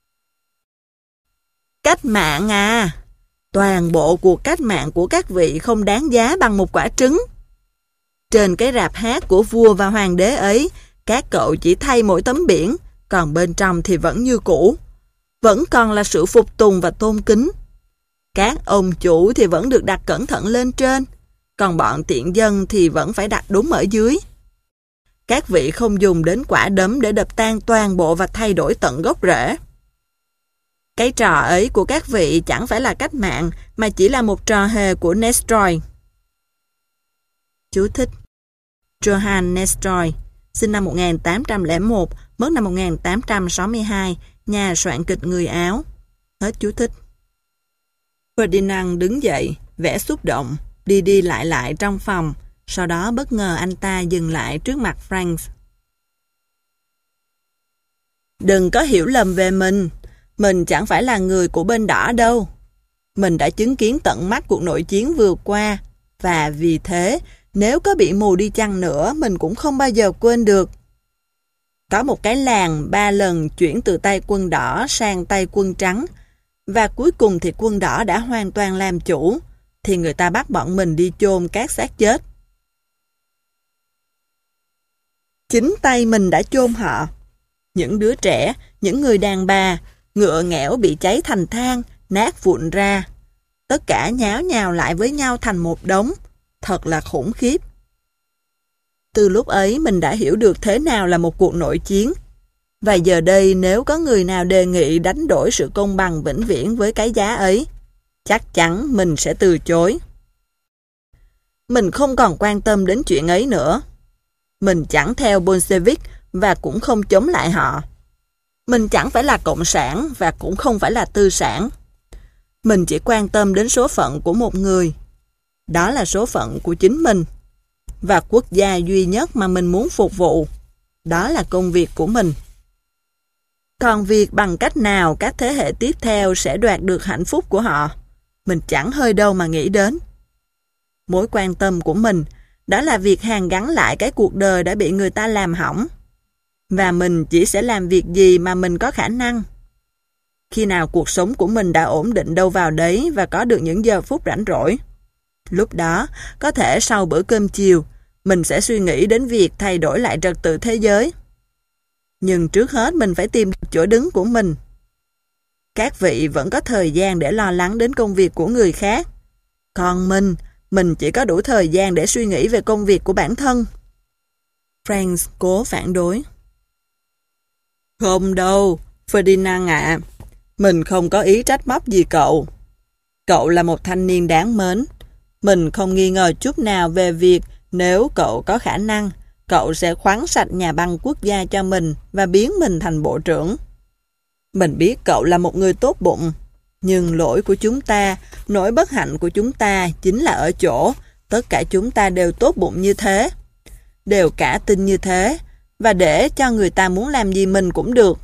Cách mạng à? Toàn bộ cuộc cách mạng của các vị không đáng giá bằng một quả trứng. Trên cái rạp hát của vua và hoàng đế ấy, các cậu chỉ thay mỗi tấm biển, còn bên trong thì vẫn như cũ. Vẫn còn là sự phục tùng và tôn kính. Các ông chủ thì vẫn được đặt cẩn thận lên trên, còn bọn tiện dân thì vẫn phải đặt đúng ở dưới. Các vị không dùng đến quả đấm để đập tan toàn bộ và thay đổi tận gốc rễ. Cái trò ấy của các vị chẳng phải là cách mạng, mà chỉ là một trò hề của Nestroy. chú thích. Johann Nestroy, sinh năm một nghìn tám trăm lẻ một, mất năm một nghìn tám trăm sáu mươi hai, nhà soạn kịch người Áo. Hết chú thích. Ferdinand đứng dậy, vẻ xúc động, đi đi lại lại trong phòng, sau đó bất ngờ anh ta dừng lại trước mặt Franz. Đừng có hiểu lầm về mình, mình chẳng phải là người của bên đỏ đâu. Mình đã chứng kiến tận mắt cuộc nội chiến vừa qua, và vì thế, nếu có bị mù đi chăng nữa, mình cũng không bao giờ quên được. Có một cái làng ba lần chuyển từ tay quân đỏ sang tay quân trắng, và cuối cùng thì quân đỏ đã hoàn toàn làm chủ, thì người ta bắt bọn mình đi chôn các xác chết. Chính tay mình đã chôn họ. Những đứa trẻ, những người đàn bà, ngựa nghẽo bị cháy thành than, nát vụn ra. Tất cả nháo nhào lại với nhau thành một đống. Thật là khủng khiếp. Từ lúc ấy mình đã hiểu được thế nào là một cuộc nội chiến. Và giờ đây nếu có người nào đề nghị đánh đổi sự công bằng vĩnh viễn với cái giá ấy, chắc chắn mình sẽ từ chối. Mình không còn quan tâm đến chuyện ấy nữa. Mình chẳng theo Bolshevik và cũng không chống lại họ. Mình chẳng phải là cộng sản và cũng không phải là tư sản. Mình chỉ quan tâm đến số phận của một người. Đó là số phận của chính mình. Và quốc gia duy nhất mà mình muốn phục vụ. Đó là công việc của mình. Còn việc bằng cách nào các thế hệ tiếp theo sẽ đoạt được hạnh phúc của họ, mình chẳng hơi đâu mà nghĩ đến. Mối quan tâm của mình, đó là việc hàn gắn lại cái cuộc đời đã bị người ta làm hỏng. Và mình chỉ sẽ làm việc gì mà mình có khả năng. Khi nào cuộc sống của mình đã ổn định đâu vào đấy và có được những giờ phút rảnh rỗi, lúc đó, có thể sau bữa cơm chiều, mình sẽ suy nghĩ đến việc thay đổi lại trật tự thế giới. Nhưng trước hết mình phải tìm được chỗ đứng của mình. Các vị vẫn có thời gian để lo lắng đến công việc của người khác. Còn mình, mình chỉ có đủ thời gian để suy nghĩ về công việc của bản thân. Franz cố phản đối. Không đâu, Ferdinand ạ. Mình không có ý trách móc gì cậu. Cậu là một thanh niên đáng mến. Mình không nghi ngờ chút nào về việc nếu cậu có khả năng, cậu sẽ khoáng sạch nhà băng quốc gia cho mình và biến mình thành bộ trưởng. Mình biết cậu là một người tốt bụng, nhưng lỗi của chúng ta, nỗi bất hạnh của chúng ta chính là ở chỗ tất cả chúng ta đều tốt bụng như thế, đều cả tin như thế, và để cho người ta muốn làm gì mình cũng được.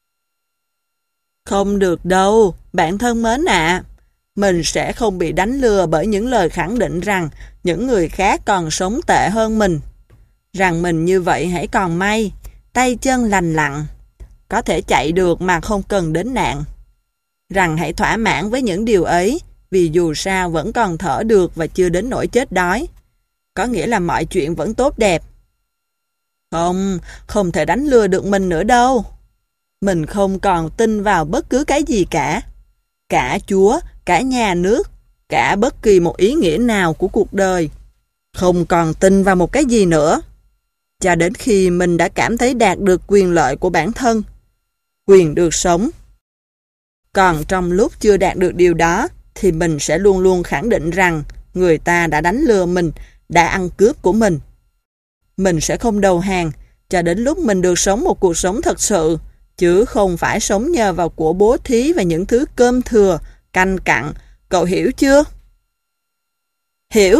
Không được đâu, bạn thân mến ạ. Mình sẽ không bị đánh lừa bởi những lời khẳng định rằng những người khác còn sống tệ hơn mình. Rằng mình như vậy hãy còn may, tay chân lành lặn, có thể chạy được mà không cần đến nạn. Rằng hãy thỏa mãn với những điều ấy, vì dù sao vẫn còn thở được và chưa đến nỗi chết đói. Có nghĩa là mọi chuyện vẫn tốt đẹp. Không, không thể đánh lừa được mình nữa đâu. Mình không còn tin vào bất cứ cái gì cả. Cả Chúa, cả nhà nước, cả bất kỳ một ý nghĩa nào của cuộc đời. Không còn tin vào một cái gì nữa. Cho đến khi mình đã cảm thấy đạt được quyền lợi của bản thân, quyền được sống. Còn trong lúc chưa đạt được điều đó, thì mình sẽ luôn luôn khẳng định rằng người ta đã đánh lừa mình, đã ăn cướp của mình. Mình sẽ không đầu hàng cho đến lúc mình được sống một cuộc sống thật sự, chứ không phải sống nhờ vào của bố thí và những thứ cơm thừa, canh cặn. Cậu hiểu chưa? Hiểu.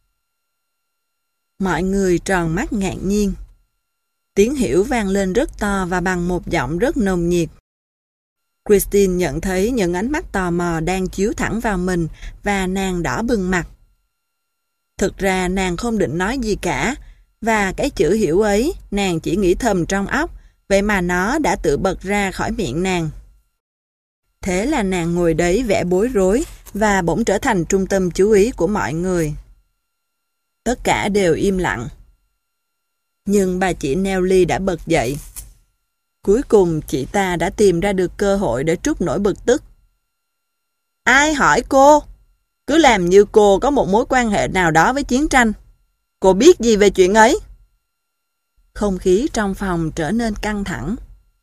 Mọi người tròn mắt ngạc nhiên. Tiếng hiểu vang lên rất to và bằng một giọng rất nồng nhiệt. Christine nhận thấy những ánh mắt tò mò đang chiếu thẳng vào mình và nàng đỏ bừng mặt. Thực ra nàng không định nói gì cả, và cái chữ hiểu ấy nàng chỉ nghĩ thầm trong óc, vậy mà nó đã tự bật ra khỏi miệng nàng. Thế là nàng ngồi đấy vẻ bối rối và bỗng trở thành trung tâm chú ý của mọi người. Tất cả đều im lặng. Nhưng bà chị Nelly đã bật dậy. Cuối cùng chị ta đã tìm ra được cơ hội để trút nỗi bực tức. Ai hỏi cô? Cứ làm như cô có một mối quan hệ nào đó với chiến tranh. Cô biết gì về chuyện ấy? Không khí trong phòng trở nên căng thẳng.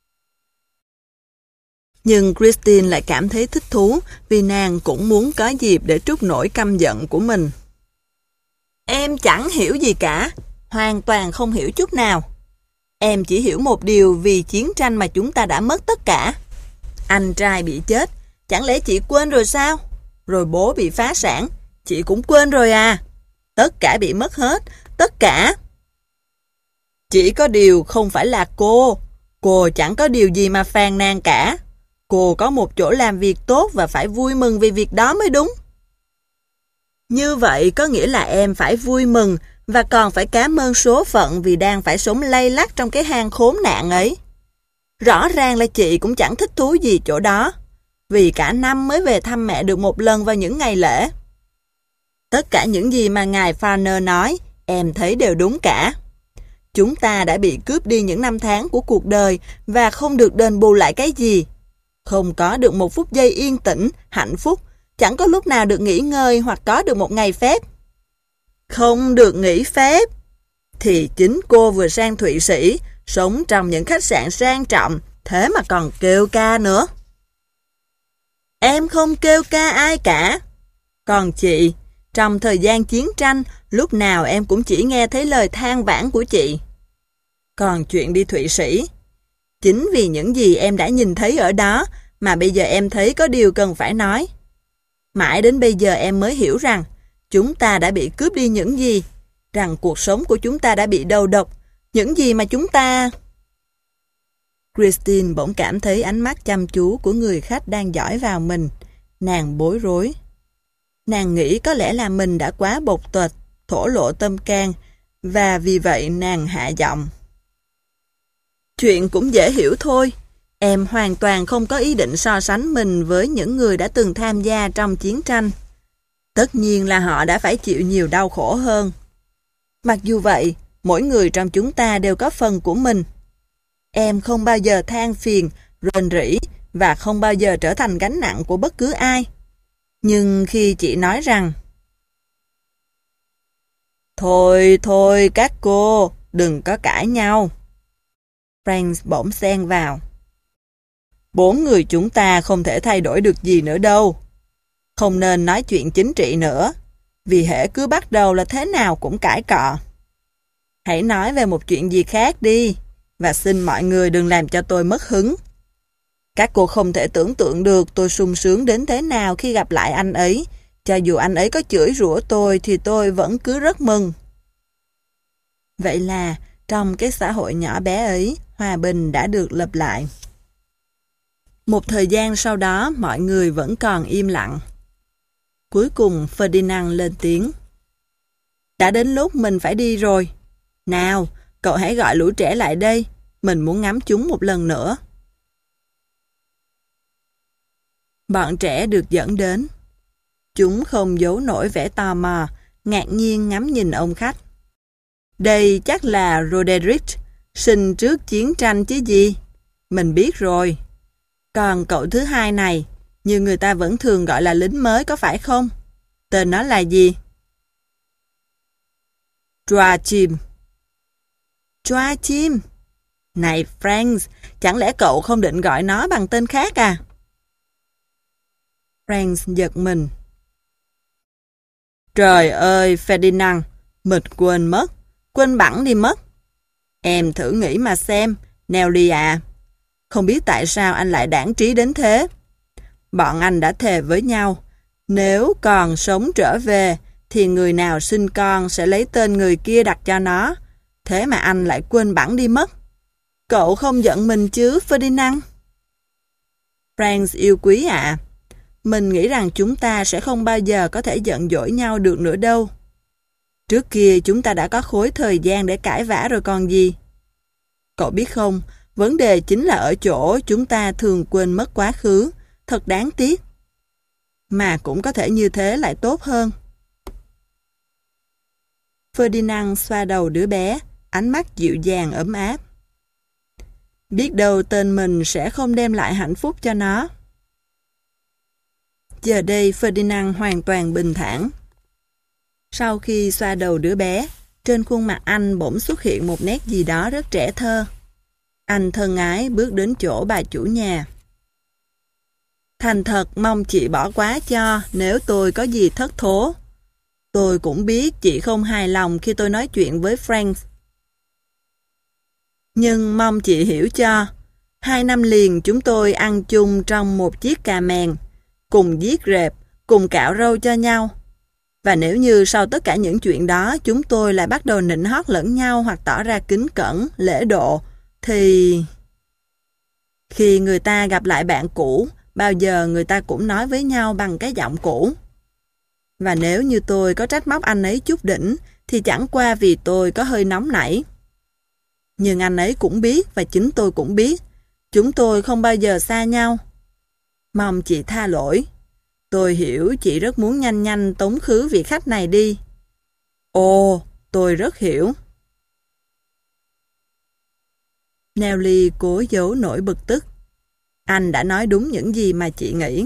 Nhưng Christine lại cảm thấy thích thú vì nàng cũng muốn có dịp để trút nỗi căm giận của mình. Em Em chẳng hiểu gì cả, hoàn toàn không hiểu chút nào. Em chỉ hiểu một điều, vì chiến tranh mà chúng ta đã mất tất cả. Anh trai bị chết, chẳng lẽ chị quên rồi sao? Rồi bố bị phá sản, chị cũng quên rồi à? Tất cả bị mất hết, tất cả. Chỉ có điều không phải là cô. Cô chẳng có điều gì mà phàn nàn cả. Cô có một chỗ làm việc tốt và phải vui mừng vì việc đó mới đúng. Như vậy có nghĩa là em phải vui mừng và còn phải cảm ơn số phận vì đang phải sống lay lắt trong cái hang khốn nạn ấy. Rõ ràng là chị cũng chẳng thích thú gì chỗ đó, vì cả năm mới về thăm mẹ được một lần vào những ngày lễ. Tất cả những gì mà ngài Farner nói, em thấy đều đúng cả. Chúng ta đã bị cướp đi những năm tháng của cuộc đời và không được đền bù lại cái gì. Không có được một phút giây yên tĩnh, hạnh phúc, chẳng có lúc nào được nghỉ ngơi hoặc có được một ngày phép. Không được nghỉ phép. Thì chính cô vừa sang Thụy Sĩ, sống trong những khách sạn sang trọng, thế mà còn kêu ca nữa. Em không kêu ca ai cả. Còn chị, trong thời gian chiến tranh, lúc nào em cũng chỉ nghe thấy lời than vãn của chị. Còn chuyện đi Thụy Sĩ, chính vì những gì em đã nhìn thấy ở đó mà bây giờ em thấy có điều cần phải nói. Mãi đến bây giờ em mới hiểu rằng chúng ta đã bị cướp đi những gì, rằng cuộc sống của chúng ta đã bị đầu độc, những gì mà chúng ta... Christine bỗng cảm thấy ánh mắt chăm chú của người khách đang dõi vào mình. Nàng bối rối. Nàng nghĩ có lẽ là mình đã quá bộc tuệch, thổ lộ tâm can, và vì vậy nàng hạ giọng. Chuyện cũng dễ hiểu thôi. Em hoàn toàn không có ý định so sánh mình với những người đã từng tham gia trong chiến tranh. Tất nhiên là họ đã phải chịu nhiều đau khổ hơn. Mặc dù vậy, mỗi người trong chúng ta đều có phần của mình. Em không bao giờ than phiền, rền rĩ và không bao giờ trở thành gánh nặng của bất cứ ai. Nhưng khi chị nói rằng Thôi thôi các cô, đừng có cãi nhau. Frank bỗng xen vào. Bốn người chúng ta không thể thay đổi được gì nữa đâu. Không nên nói chuyện chính trị nữa, vì hễ cứ bắt đầu là thế nào cũng cãi cọ. Hãy nói về một chuyện gì khác đi, và xin mọi người đừng làm cho tôi mất hứng. Các cô không thể tưởng tượng được tôi sung sướng đến thế nào khi gặp lại anh ấy. Cho dù anh ấy có chửi rủa tôi thì tôi vẫn cứ rất mừng. Vậy là trong cái xã hội nhỏ bé ấy, hòa bình đã được lập lại. Một thời gian sau đó mọi người vẫn còn im lặng. Cuối cùng Ferdinand lên tiếng. Đã đến lúc mình phải đi rồi. Nào, cậu hãy gọi lũ trẻ lại đây. Mình muốn ngắm chúng một lần nữa. Bọn trẻ được dẫn đến. Chúng không giấu nổi vẻ tò mò, ngạc nhiên ngắm nhìn ông khách. Đây chắc là Roderick, sinh trước chiến tranh chứ gì. Mình biết rồi. Còn cậu thứ hai này, như người ta vẫn thường gọi là lính mới có phải không? Tên nó là gì? Joachim. Joachim? Này Frank, chẳng lẽ cậu không định gọi nó bằng tên khác à? Frank giật mình. Trời ơi Ferdinand, mình quên mất, quên bẵng đi mất. Em thử nghĩ mà xem, Nelly à. Không biết tại sao anh lại đãng trí đến thế. Bọn anh đã thề với nhau, nếu còn sống trở về, thì người nào sinh con sẽ lấy tên người kia đặt cho nó. Thế mà anh lại quên bẵng đi mất. Cậu không giận mình chứ, Ferdinand? Frank yêu quý ạ. À, mình nghĩ rằng chúng ta sẽ không bao giờ có thể giận dỗi nhau được nữa đâu. Trước kia chúng ta đã có khối thời gian để cãi vã rồi còn gì. Cậu biết không, vấn đề chính là ở chỗ chúng ta thường quên mất quá khứ. Thật đáng tiếc. Mà cũng có thể như thế lại tốt hơn. Ferdinand xoa đầu đứa bé, ánh mắt dịu dàng ấm áp. Biết đâu tên mình sẽ không đem lại hạnh phúc cho nó. Giờ đây Ferdinand hoàn toàn bình thản. Sau khi xoa đầu đứa bé, trên khuôn mặt anh bỗng xuất hiện một nét gì đó rất trẻ thơ. Anh thân ái bước đến chỗ bà chủ nhà. Thành thật mong chị bỏ qua cho nếu tôi có gì thất thố. Tôi cũng biết chị không hài lòng khi tôi nói chuyện với Frank. Nhưng mong chị hiểu cho, hai năm liền chúng tôi ăn chung trong một chiếc cà mèn, cùng giết rệp, cùng cạo râu cho nhau. Và nếu như sau tất cả những chuyện đó chúng tôi lại bắt đầu nịnh hót lẫn nhau hoặc tỏ ra kính cẩn, lễ độ, thì... Khi người ta gặp lại bạn cũ, bao giờ người ta cũng nói với nhau bằng cái giọng cũ. Và nếu như tôi có trách móc anh ấy chút đỉnh, thì chẳng qua vì tôi có hơi nóng nảy. Nhưng anh ấy cũng biết và chính tôi cũng biết, chúng tôi không bao giờ xa nhau. Mong chị tha lỗi. Tôi hiểu chị rất muốn nhanh nhanh tống khứ vị khách này đi. Ồ, tôi rất hiểu. Nelly cố giấu nỗi bực tức. Anh đã nói đúng những gì mà chị nghĩ.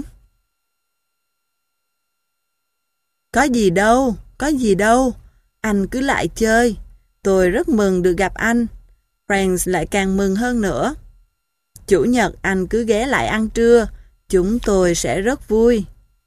Có gì đâu, có gì đâu. Anh cứ lại chơi. Tôi rất mừng được gặp anh. Frank lại càng mừng hơn nữa. Chủ nhật anh cứ ghé lại ăn trưa. Chúng tôi sẽ rất vui.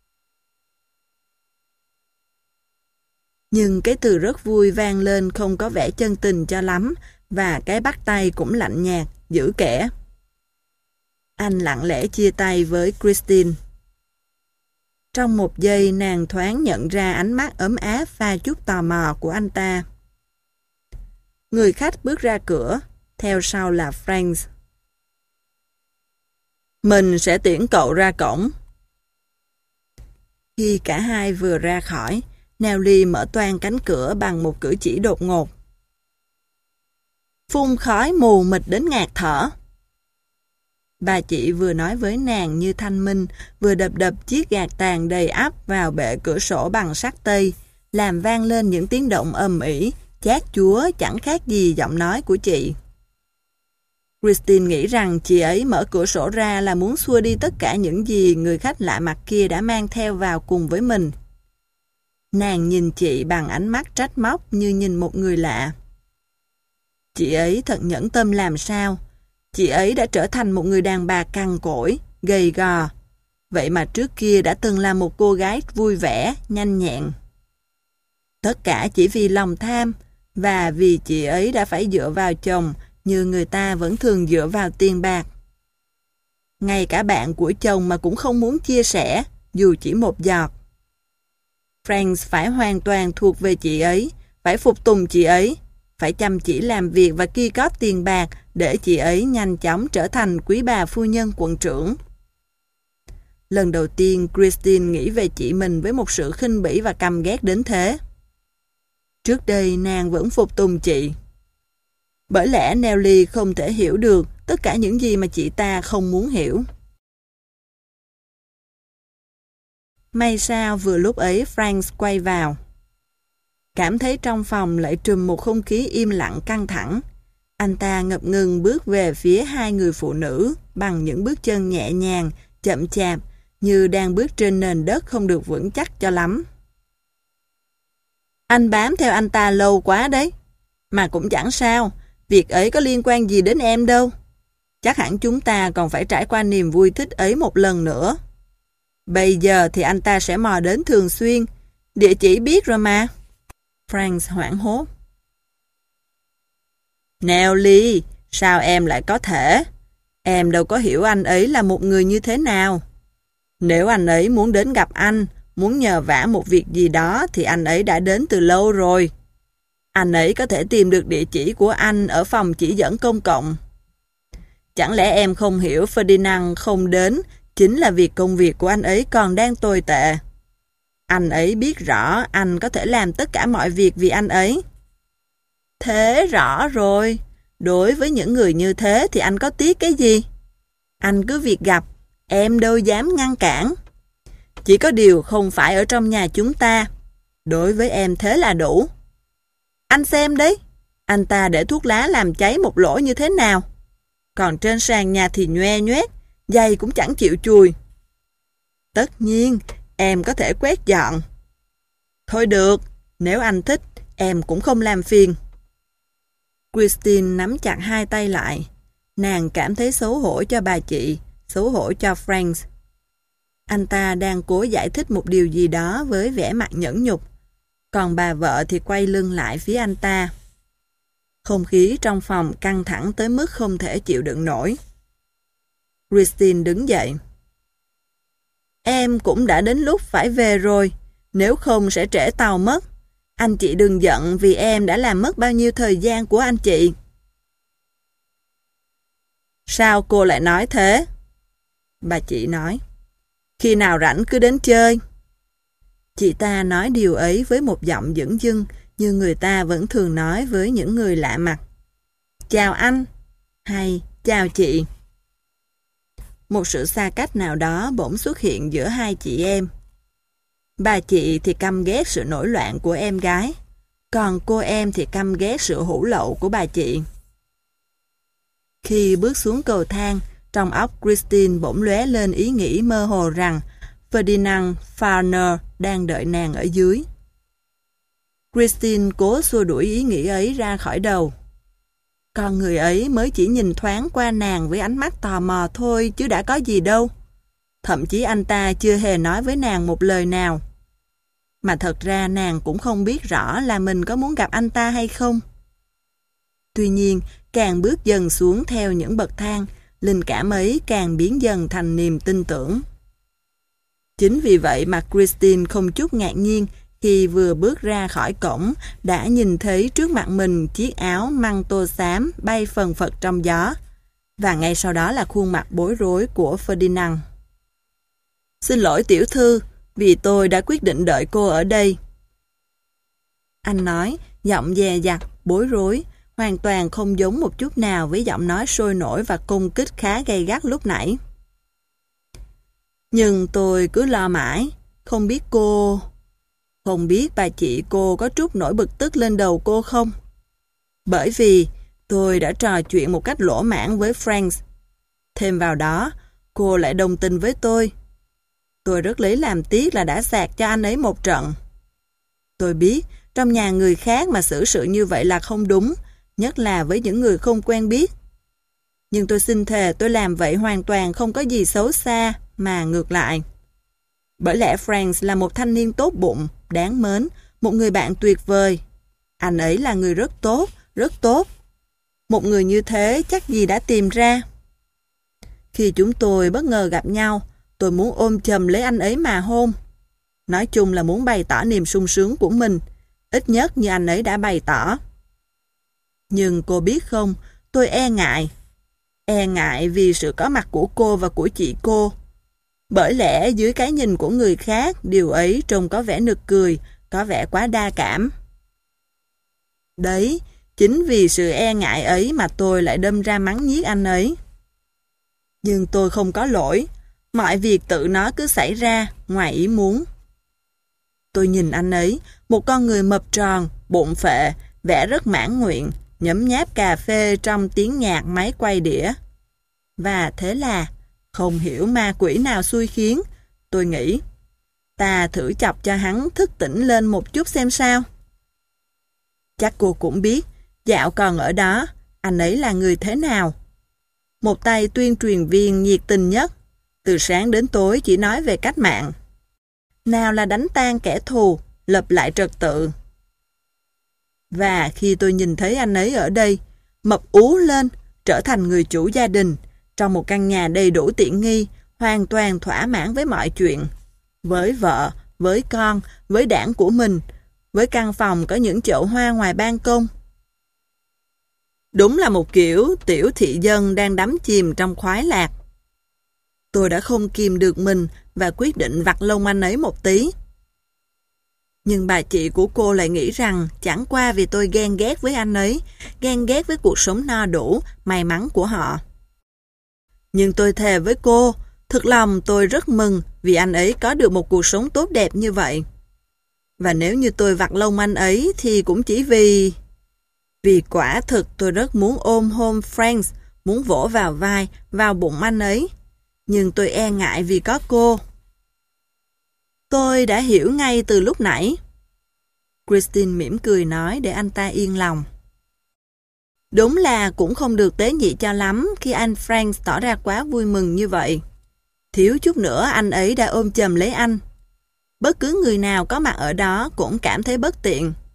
Nhưng cái từ rất vui vang lên không có vẻ chân tình cho lắm, và cái bắt tay cũng lạnh nhạt, giữ kẻ. Anh lặng lẽ chia tay với Christine. Trong một giây nàng thoáng nhận ra ánh mắt ấm áp pha chút tò mò của anh ta. Người khách bước ra cửa, theo sau là Frank. Mình sẽ tiễn cậu ra cổng. Khi cả hai vừa ra khỏi, Nelly mở toang cánh cửa bằng một cử chỉ đột ngột. Phun khói mù mịt đến ngạt thở. Bà chị vừa nói với nàng như thanh minh, vừa đập đập chiếc gạt tàn đầy ắp vào bệ cửa sổ bằng sắt tây, làm vang lên những tiếng động ầm ĩ, chát chúa chẳng khác gì giọng nói của chị. Christine nghĩ rằng chị ấy mở cửa sổ ra là muốn xua đi tất cả những gì người khách lạ mặt kia đã mang theo vào cùng với mình. Nàng nhìn chị bằng ánh mắt trách móc như nhìn một người lạ. Chị ấy thật nhẫn tâm làm sao. Chị ấy đã trở thành một người đàn bà cằn cỗi, gầy gò. Vậy mà trước kia đã từng là một cô gái vui vẻ, nhanh nhẹn. Tất cả chỉ vì lòng tham, và vì chị ấy đã phải dựa vào chồng như người ta vẫn thường dựa vào tiền bạc. Ngay cả bạn của chồng mà cũng không muốn chia sẻ, dù chỉ một giọt. Frank phải hoàn toàn thuộc về chị ấy, phải phục tùng chị ấy, phải chăm chỉ làm việc và ki cóp tiền bạc để chị ấy nhanh chóng trở thành quý bà phu nhân quận trưởng. Lần đầu tiên Christine nghĩ về chị mình với một sự khinh bỉ và căm ghét đến thế. Trước đây nàng vẫn phục tùng chị. Bởi lẽ Nelly không thể hiểu được tất cả những gì mà chị ta không muốn hiểu. May sao vừa lúc ấy Frank quay vào. Cảm thấy trong phòng lại trùm một không khí im lặng căng thẳng. Anh ta ngập ngừng bước về phía hai người phụ nữ bằng những bước chân nhẹ nhàng, chậm chạp, như đang bước trên nền đất không được vững chắc cho lắm. Anh bám theo anh ta lâu quá đấy. Mà cũng chẳng sao, việc ấy có liên quan gì đến em đâu. Chắc hẳn chúng ta còn phải trải qua niềm vui thích ấy một lần nữa. Bây giờ thì anh ta sẽ mò đến thường xuyên. Địa chỉ biết rồi mà. Frank hoảng hốt. Nelly, sao em lại có thể? Em đâu có hiểu anh ấy là một người như thế nào. Nếu anh ấy muốn đến gặp anh, muốn nhờ vả một việc gì đó thì anh ấy đã đến từ lâu rồi. Anh ấy có thể tìm được địa chỉ của anh ở phòng chỉ dẫn công cộng. Chẳng lẽ em không hiểu Ferdinand không đến chính là vì công việc của anh ấy còn đang tồi tệ. Anh ấy biết rõ anh có thể làm tất cả mọi việc vì anh ấy. Thế rõ rồi. Đối với những người như thế thì anh có tiếc cái gì? Anh cứ việc gặp, em đâu dám ngăn cản. Chỉ có điều không phải ở trong nhà chúng ta. Đối với em thế là đủ. Anh xem đấy, anh ta để thuốc lá làm cháy một lỗ như thế nào. Còn trên sàn nhà thì nhoe nhoét, giày cũng chẳng chịu chùi. Tất nhiên, em có thể quét dọn. Thôi được, nếu anh thích, em cũng không làm phiền. Christine nắm chặt hai tay lại. Nàng cảm thấy xấu hổ cho bà chị, xấu hổ cho Frank. Anh ta đang cố giải thích một điều gì đó với vẻ mặt nhẫn nhục. còn bà vợ thì quay lưng lại phía anh ta. Không khí trong phòng căng thẳng tới mức không thể chịu đựng nổi. Christine đứng dậy. Em cũng đã đến lúc phải về rồi, nếu không sẽ trễ tàu mất. Anh chị đừng giận vì em đã làm mất bao nhiêu thời gian của anh chị. Sao cô lại nói thế? Bà chị nói. Khi nào rảnh cứ đến chơi. Chị ta nói điều ấy với một giọng dửng dưng, như người ta vẫn thường nói với những người lạ mặt. Chào anh, hay chào chị. Một sự xa cách nào đó bỗng xuất hiện giữa hai chị em. Bà chị thì căm ghét sự nổi loạn của em gái, còn cô em thì căm ghét sự hủ lậu của bà chị. Khi bước xuống cầu thang, trong óc Christine bỗng lóe lên ý nghĩ mơ hồ rằng Ferdinand Farner đang đợi nàng ở dưới. Christine cố xua đuổi ý nghĩ ấy ra khỏi đầu. Con người ấy mới chỉ nhìn thoáng qua nàng với ánh mắt tò mò thôi chứ đã có gì đâu. Thậm chí anh ta chưa hề nói với nàng một lời nào. Mà thật ra nàng cũng không biết rõ là mình có muốn gặp anh ta hay không. Tuy nhiên, càng bước dần xuống theo những bậc thang, linh cảm ấy càng biến dần thành niềm tin tưởng. Chính vì vậy mà Christine không chút ngạc nhiên khi vừa bước ra khỏi cổng đã nhìn thấy trước mặt mình chiếc áo măng tô xám bay phần phật trong gió, và ngay sau đó là khuôn mặt bối rối của Ferdinand. Xin lỗi tiểu thư, vì tôi đã quyết định đợi cô ở đây. Anh nói, giọng dè dặt, bối rối, hoàn toàn không giống một chút nào với giọng nói sôi nổi và công kích khá gay gắt lúc nãy. Nhưng tôi cứ lo mãi, không biết cô... Không biết bà chị cô có trút nỗi bực tức lên đầu cô không? Bởi vì tôi đã trò chuyện một cách lỗ mãng với Frank. Thêm vào đó, cô lại đồng tình với tôi. Tôi rất lấy làm tiếc là đã sạc cho anh ấy một trận. Tôi biết, trong nhà người khác mà xử sự như vậy là không đúng, nhất là với những người không quen biết. Nhưng tôi xin thề tôi làm vậy hoàn toàn không có gì xấu xa, mà ngược lại. Bởi lẽ Frank là một thanh niên tốt bụng, đáng mến, một người bạn tuyệt vời. Anh ấy là người rất tốt, rất tốt. Một người như thế chắc gì đã tìm ra. Khi chúng tôi bất ngờ gặp nhau, tôi muốn ôm chầm lấy anh ấy mà hôn. Nói chung là muốn bày tỏ niềm sung sướng của mình, ít nhất như anh ấy đã bày tỏ. Nhưng cô biết không, tôi e ngại. E ngại vì sự có mặt của cô và của chị cô. Bởi lẽ dưới cái nhìn của người khác, điều ấy trông có vẻ nực cười, có vẻ quá đa cảm. Đấy, chính vì sự e ngại ấy mà tôi lại đâm ra mắng nhiếc anh ấy. Nhưng tôi không có lỗi, mọi việc tự nó cứ xảy ra, ngoài ý muốn. Tôi nhìn anh ấy, một con người mập tròn, bụng phệ, vẻ rất mãn nguyện, nhấm nháp cà phê trong tiếng nhạc máy quay đĩa. Và thế là, không hiểu ma quỷ nào xui khiến, tôi nghĩ, ta thử chọc cho hắn thức tỉnh lên một chút xem sao. Chắc cô cũng biết, dạo còn ở đó, anh ấy là người thế nào. Một tay tuyên truyền viên nhiệt tình nhất, từ sáng đến tối chỉ nói về cách mạng. Nào là đánh tan kẻ thù, lập lại trật tự. Và khi tôi nhìn thấy anh ấy ở đây, mập ú lên, trở thành người chủ gia đình, trong một căn nhà đầy đủ tiện nghi, hoàn toàn thỏa mãn với mọi chuyện. Với vợ, với con, với đảng của mình, với căn phòng có những chậu hoa ngoài ban công. Đúng là một kiểu tiểu thị dân đang đắm chìm trong khoái lạc. Tôi đã không kìm được mình và quyết định vặt lông anh ấy một tí. Nhưng bà chị của cô lại nghĩ rằng chẳng qua vì tôi ghen ghét với anh ấy, ghen ghét với cuộc sống no đủ, may mắn của họ. Nhưng tôi thề với cô, thực lòng tôi rất mừng vì anh ấy có được một cuộc sống tốt đẹp như vậy. Và nếu như tôi vặt lông anh ấy thì cũng chỉ vì... Vì quả thực tôi rất muốn ôm hôn Frank, muốn vỗ vào vai, vào bụng anh ấy. Nhưng tôi e ngại vì có cô. Tôi đã hiểu ngay từ lúc nãy. Christine mỉm cười nói để anh ta yên lòng. Đúng là cũng không được tế nhị cho lắm khi anh Frank tỏ ra quá vui mừng như vậy. Thiếu chút nữa anh ấy đã ôm chầm lấy anh. Bất cứ người nào có mặt ở đó cũng cảm thấy bất tiện.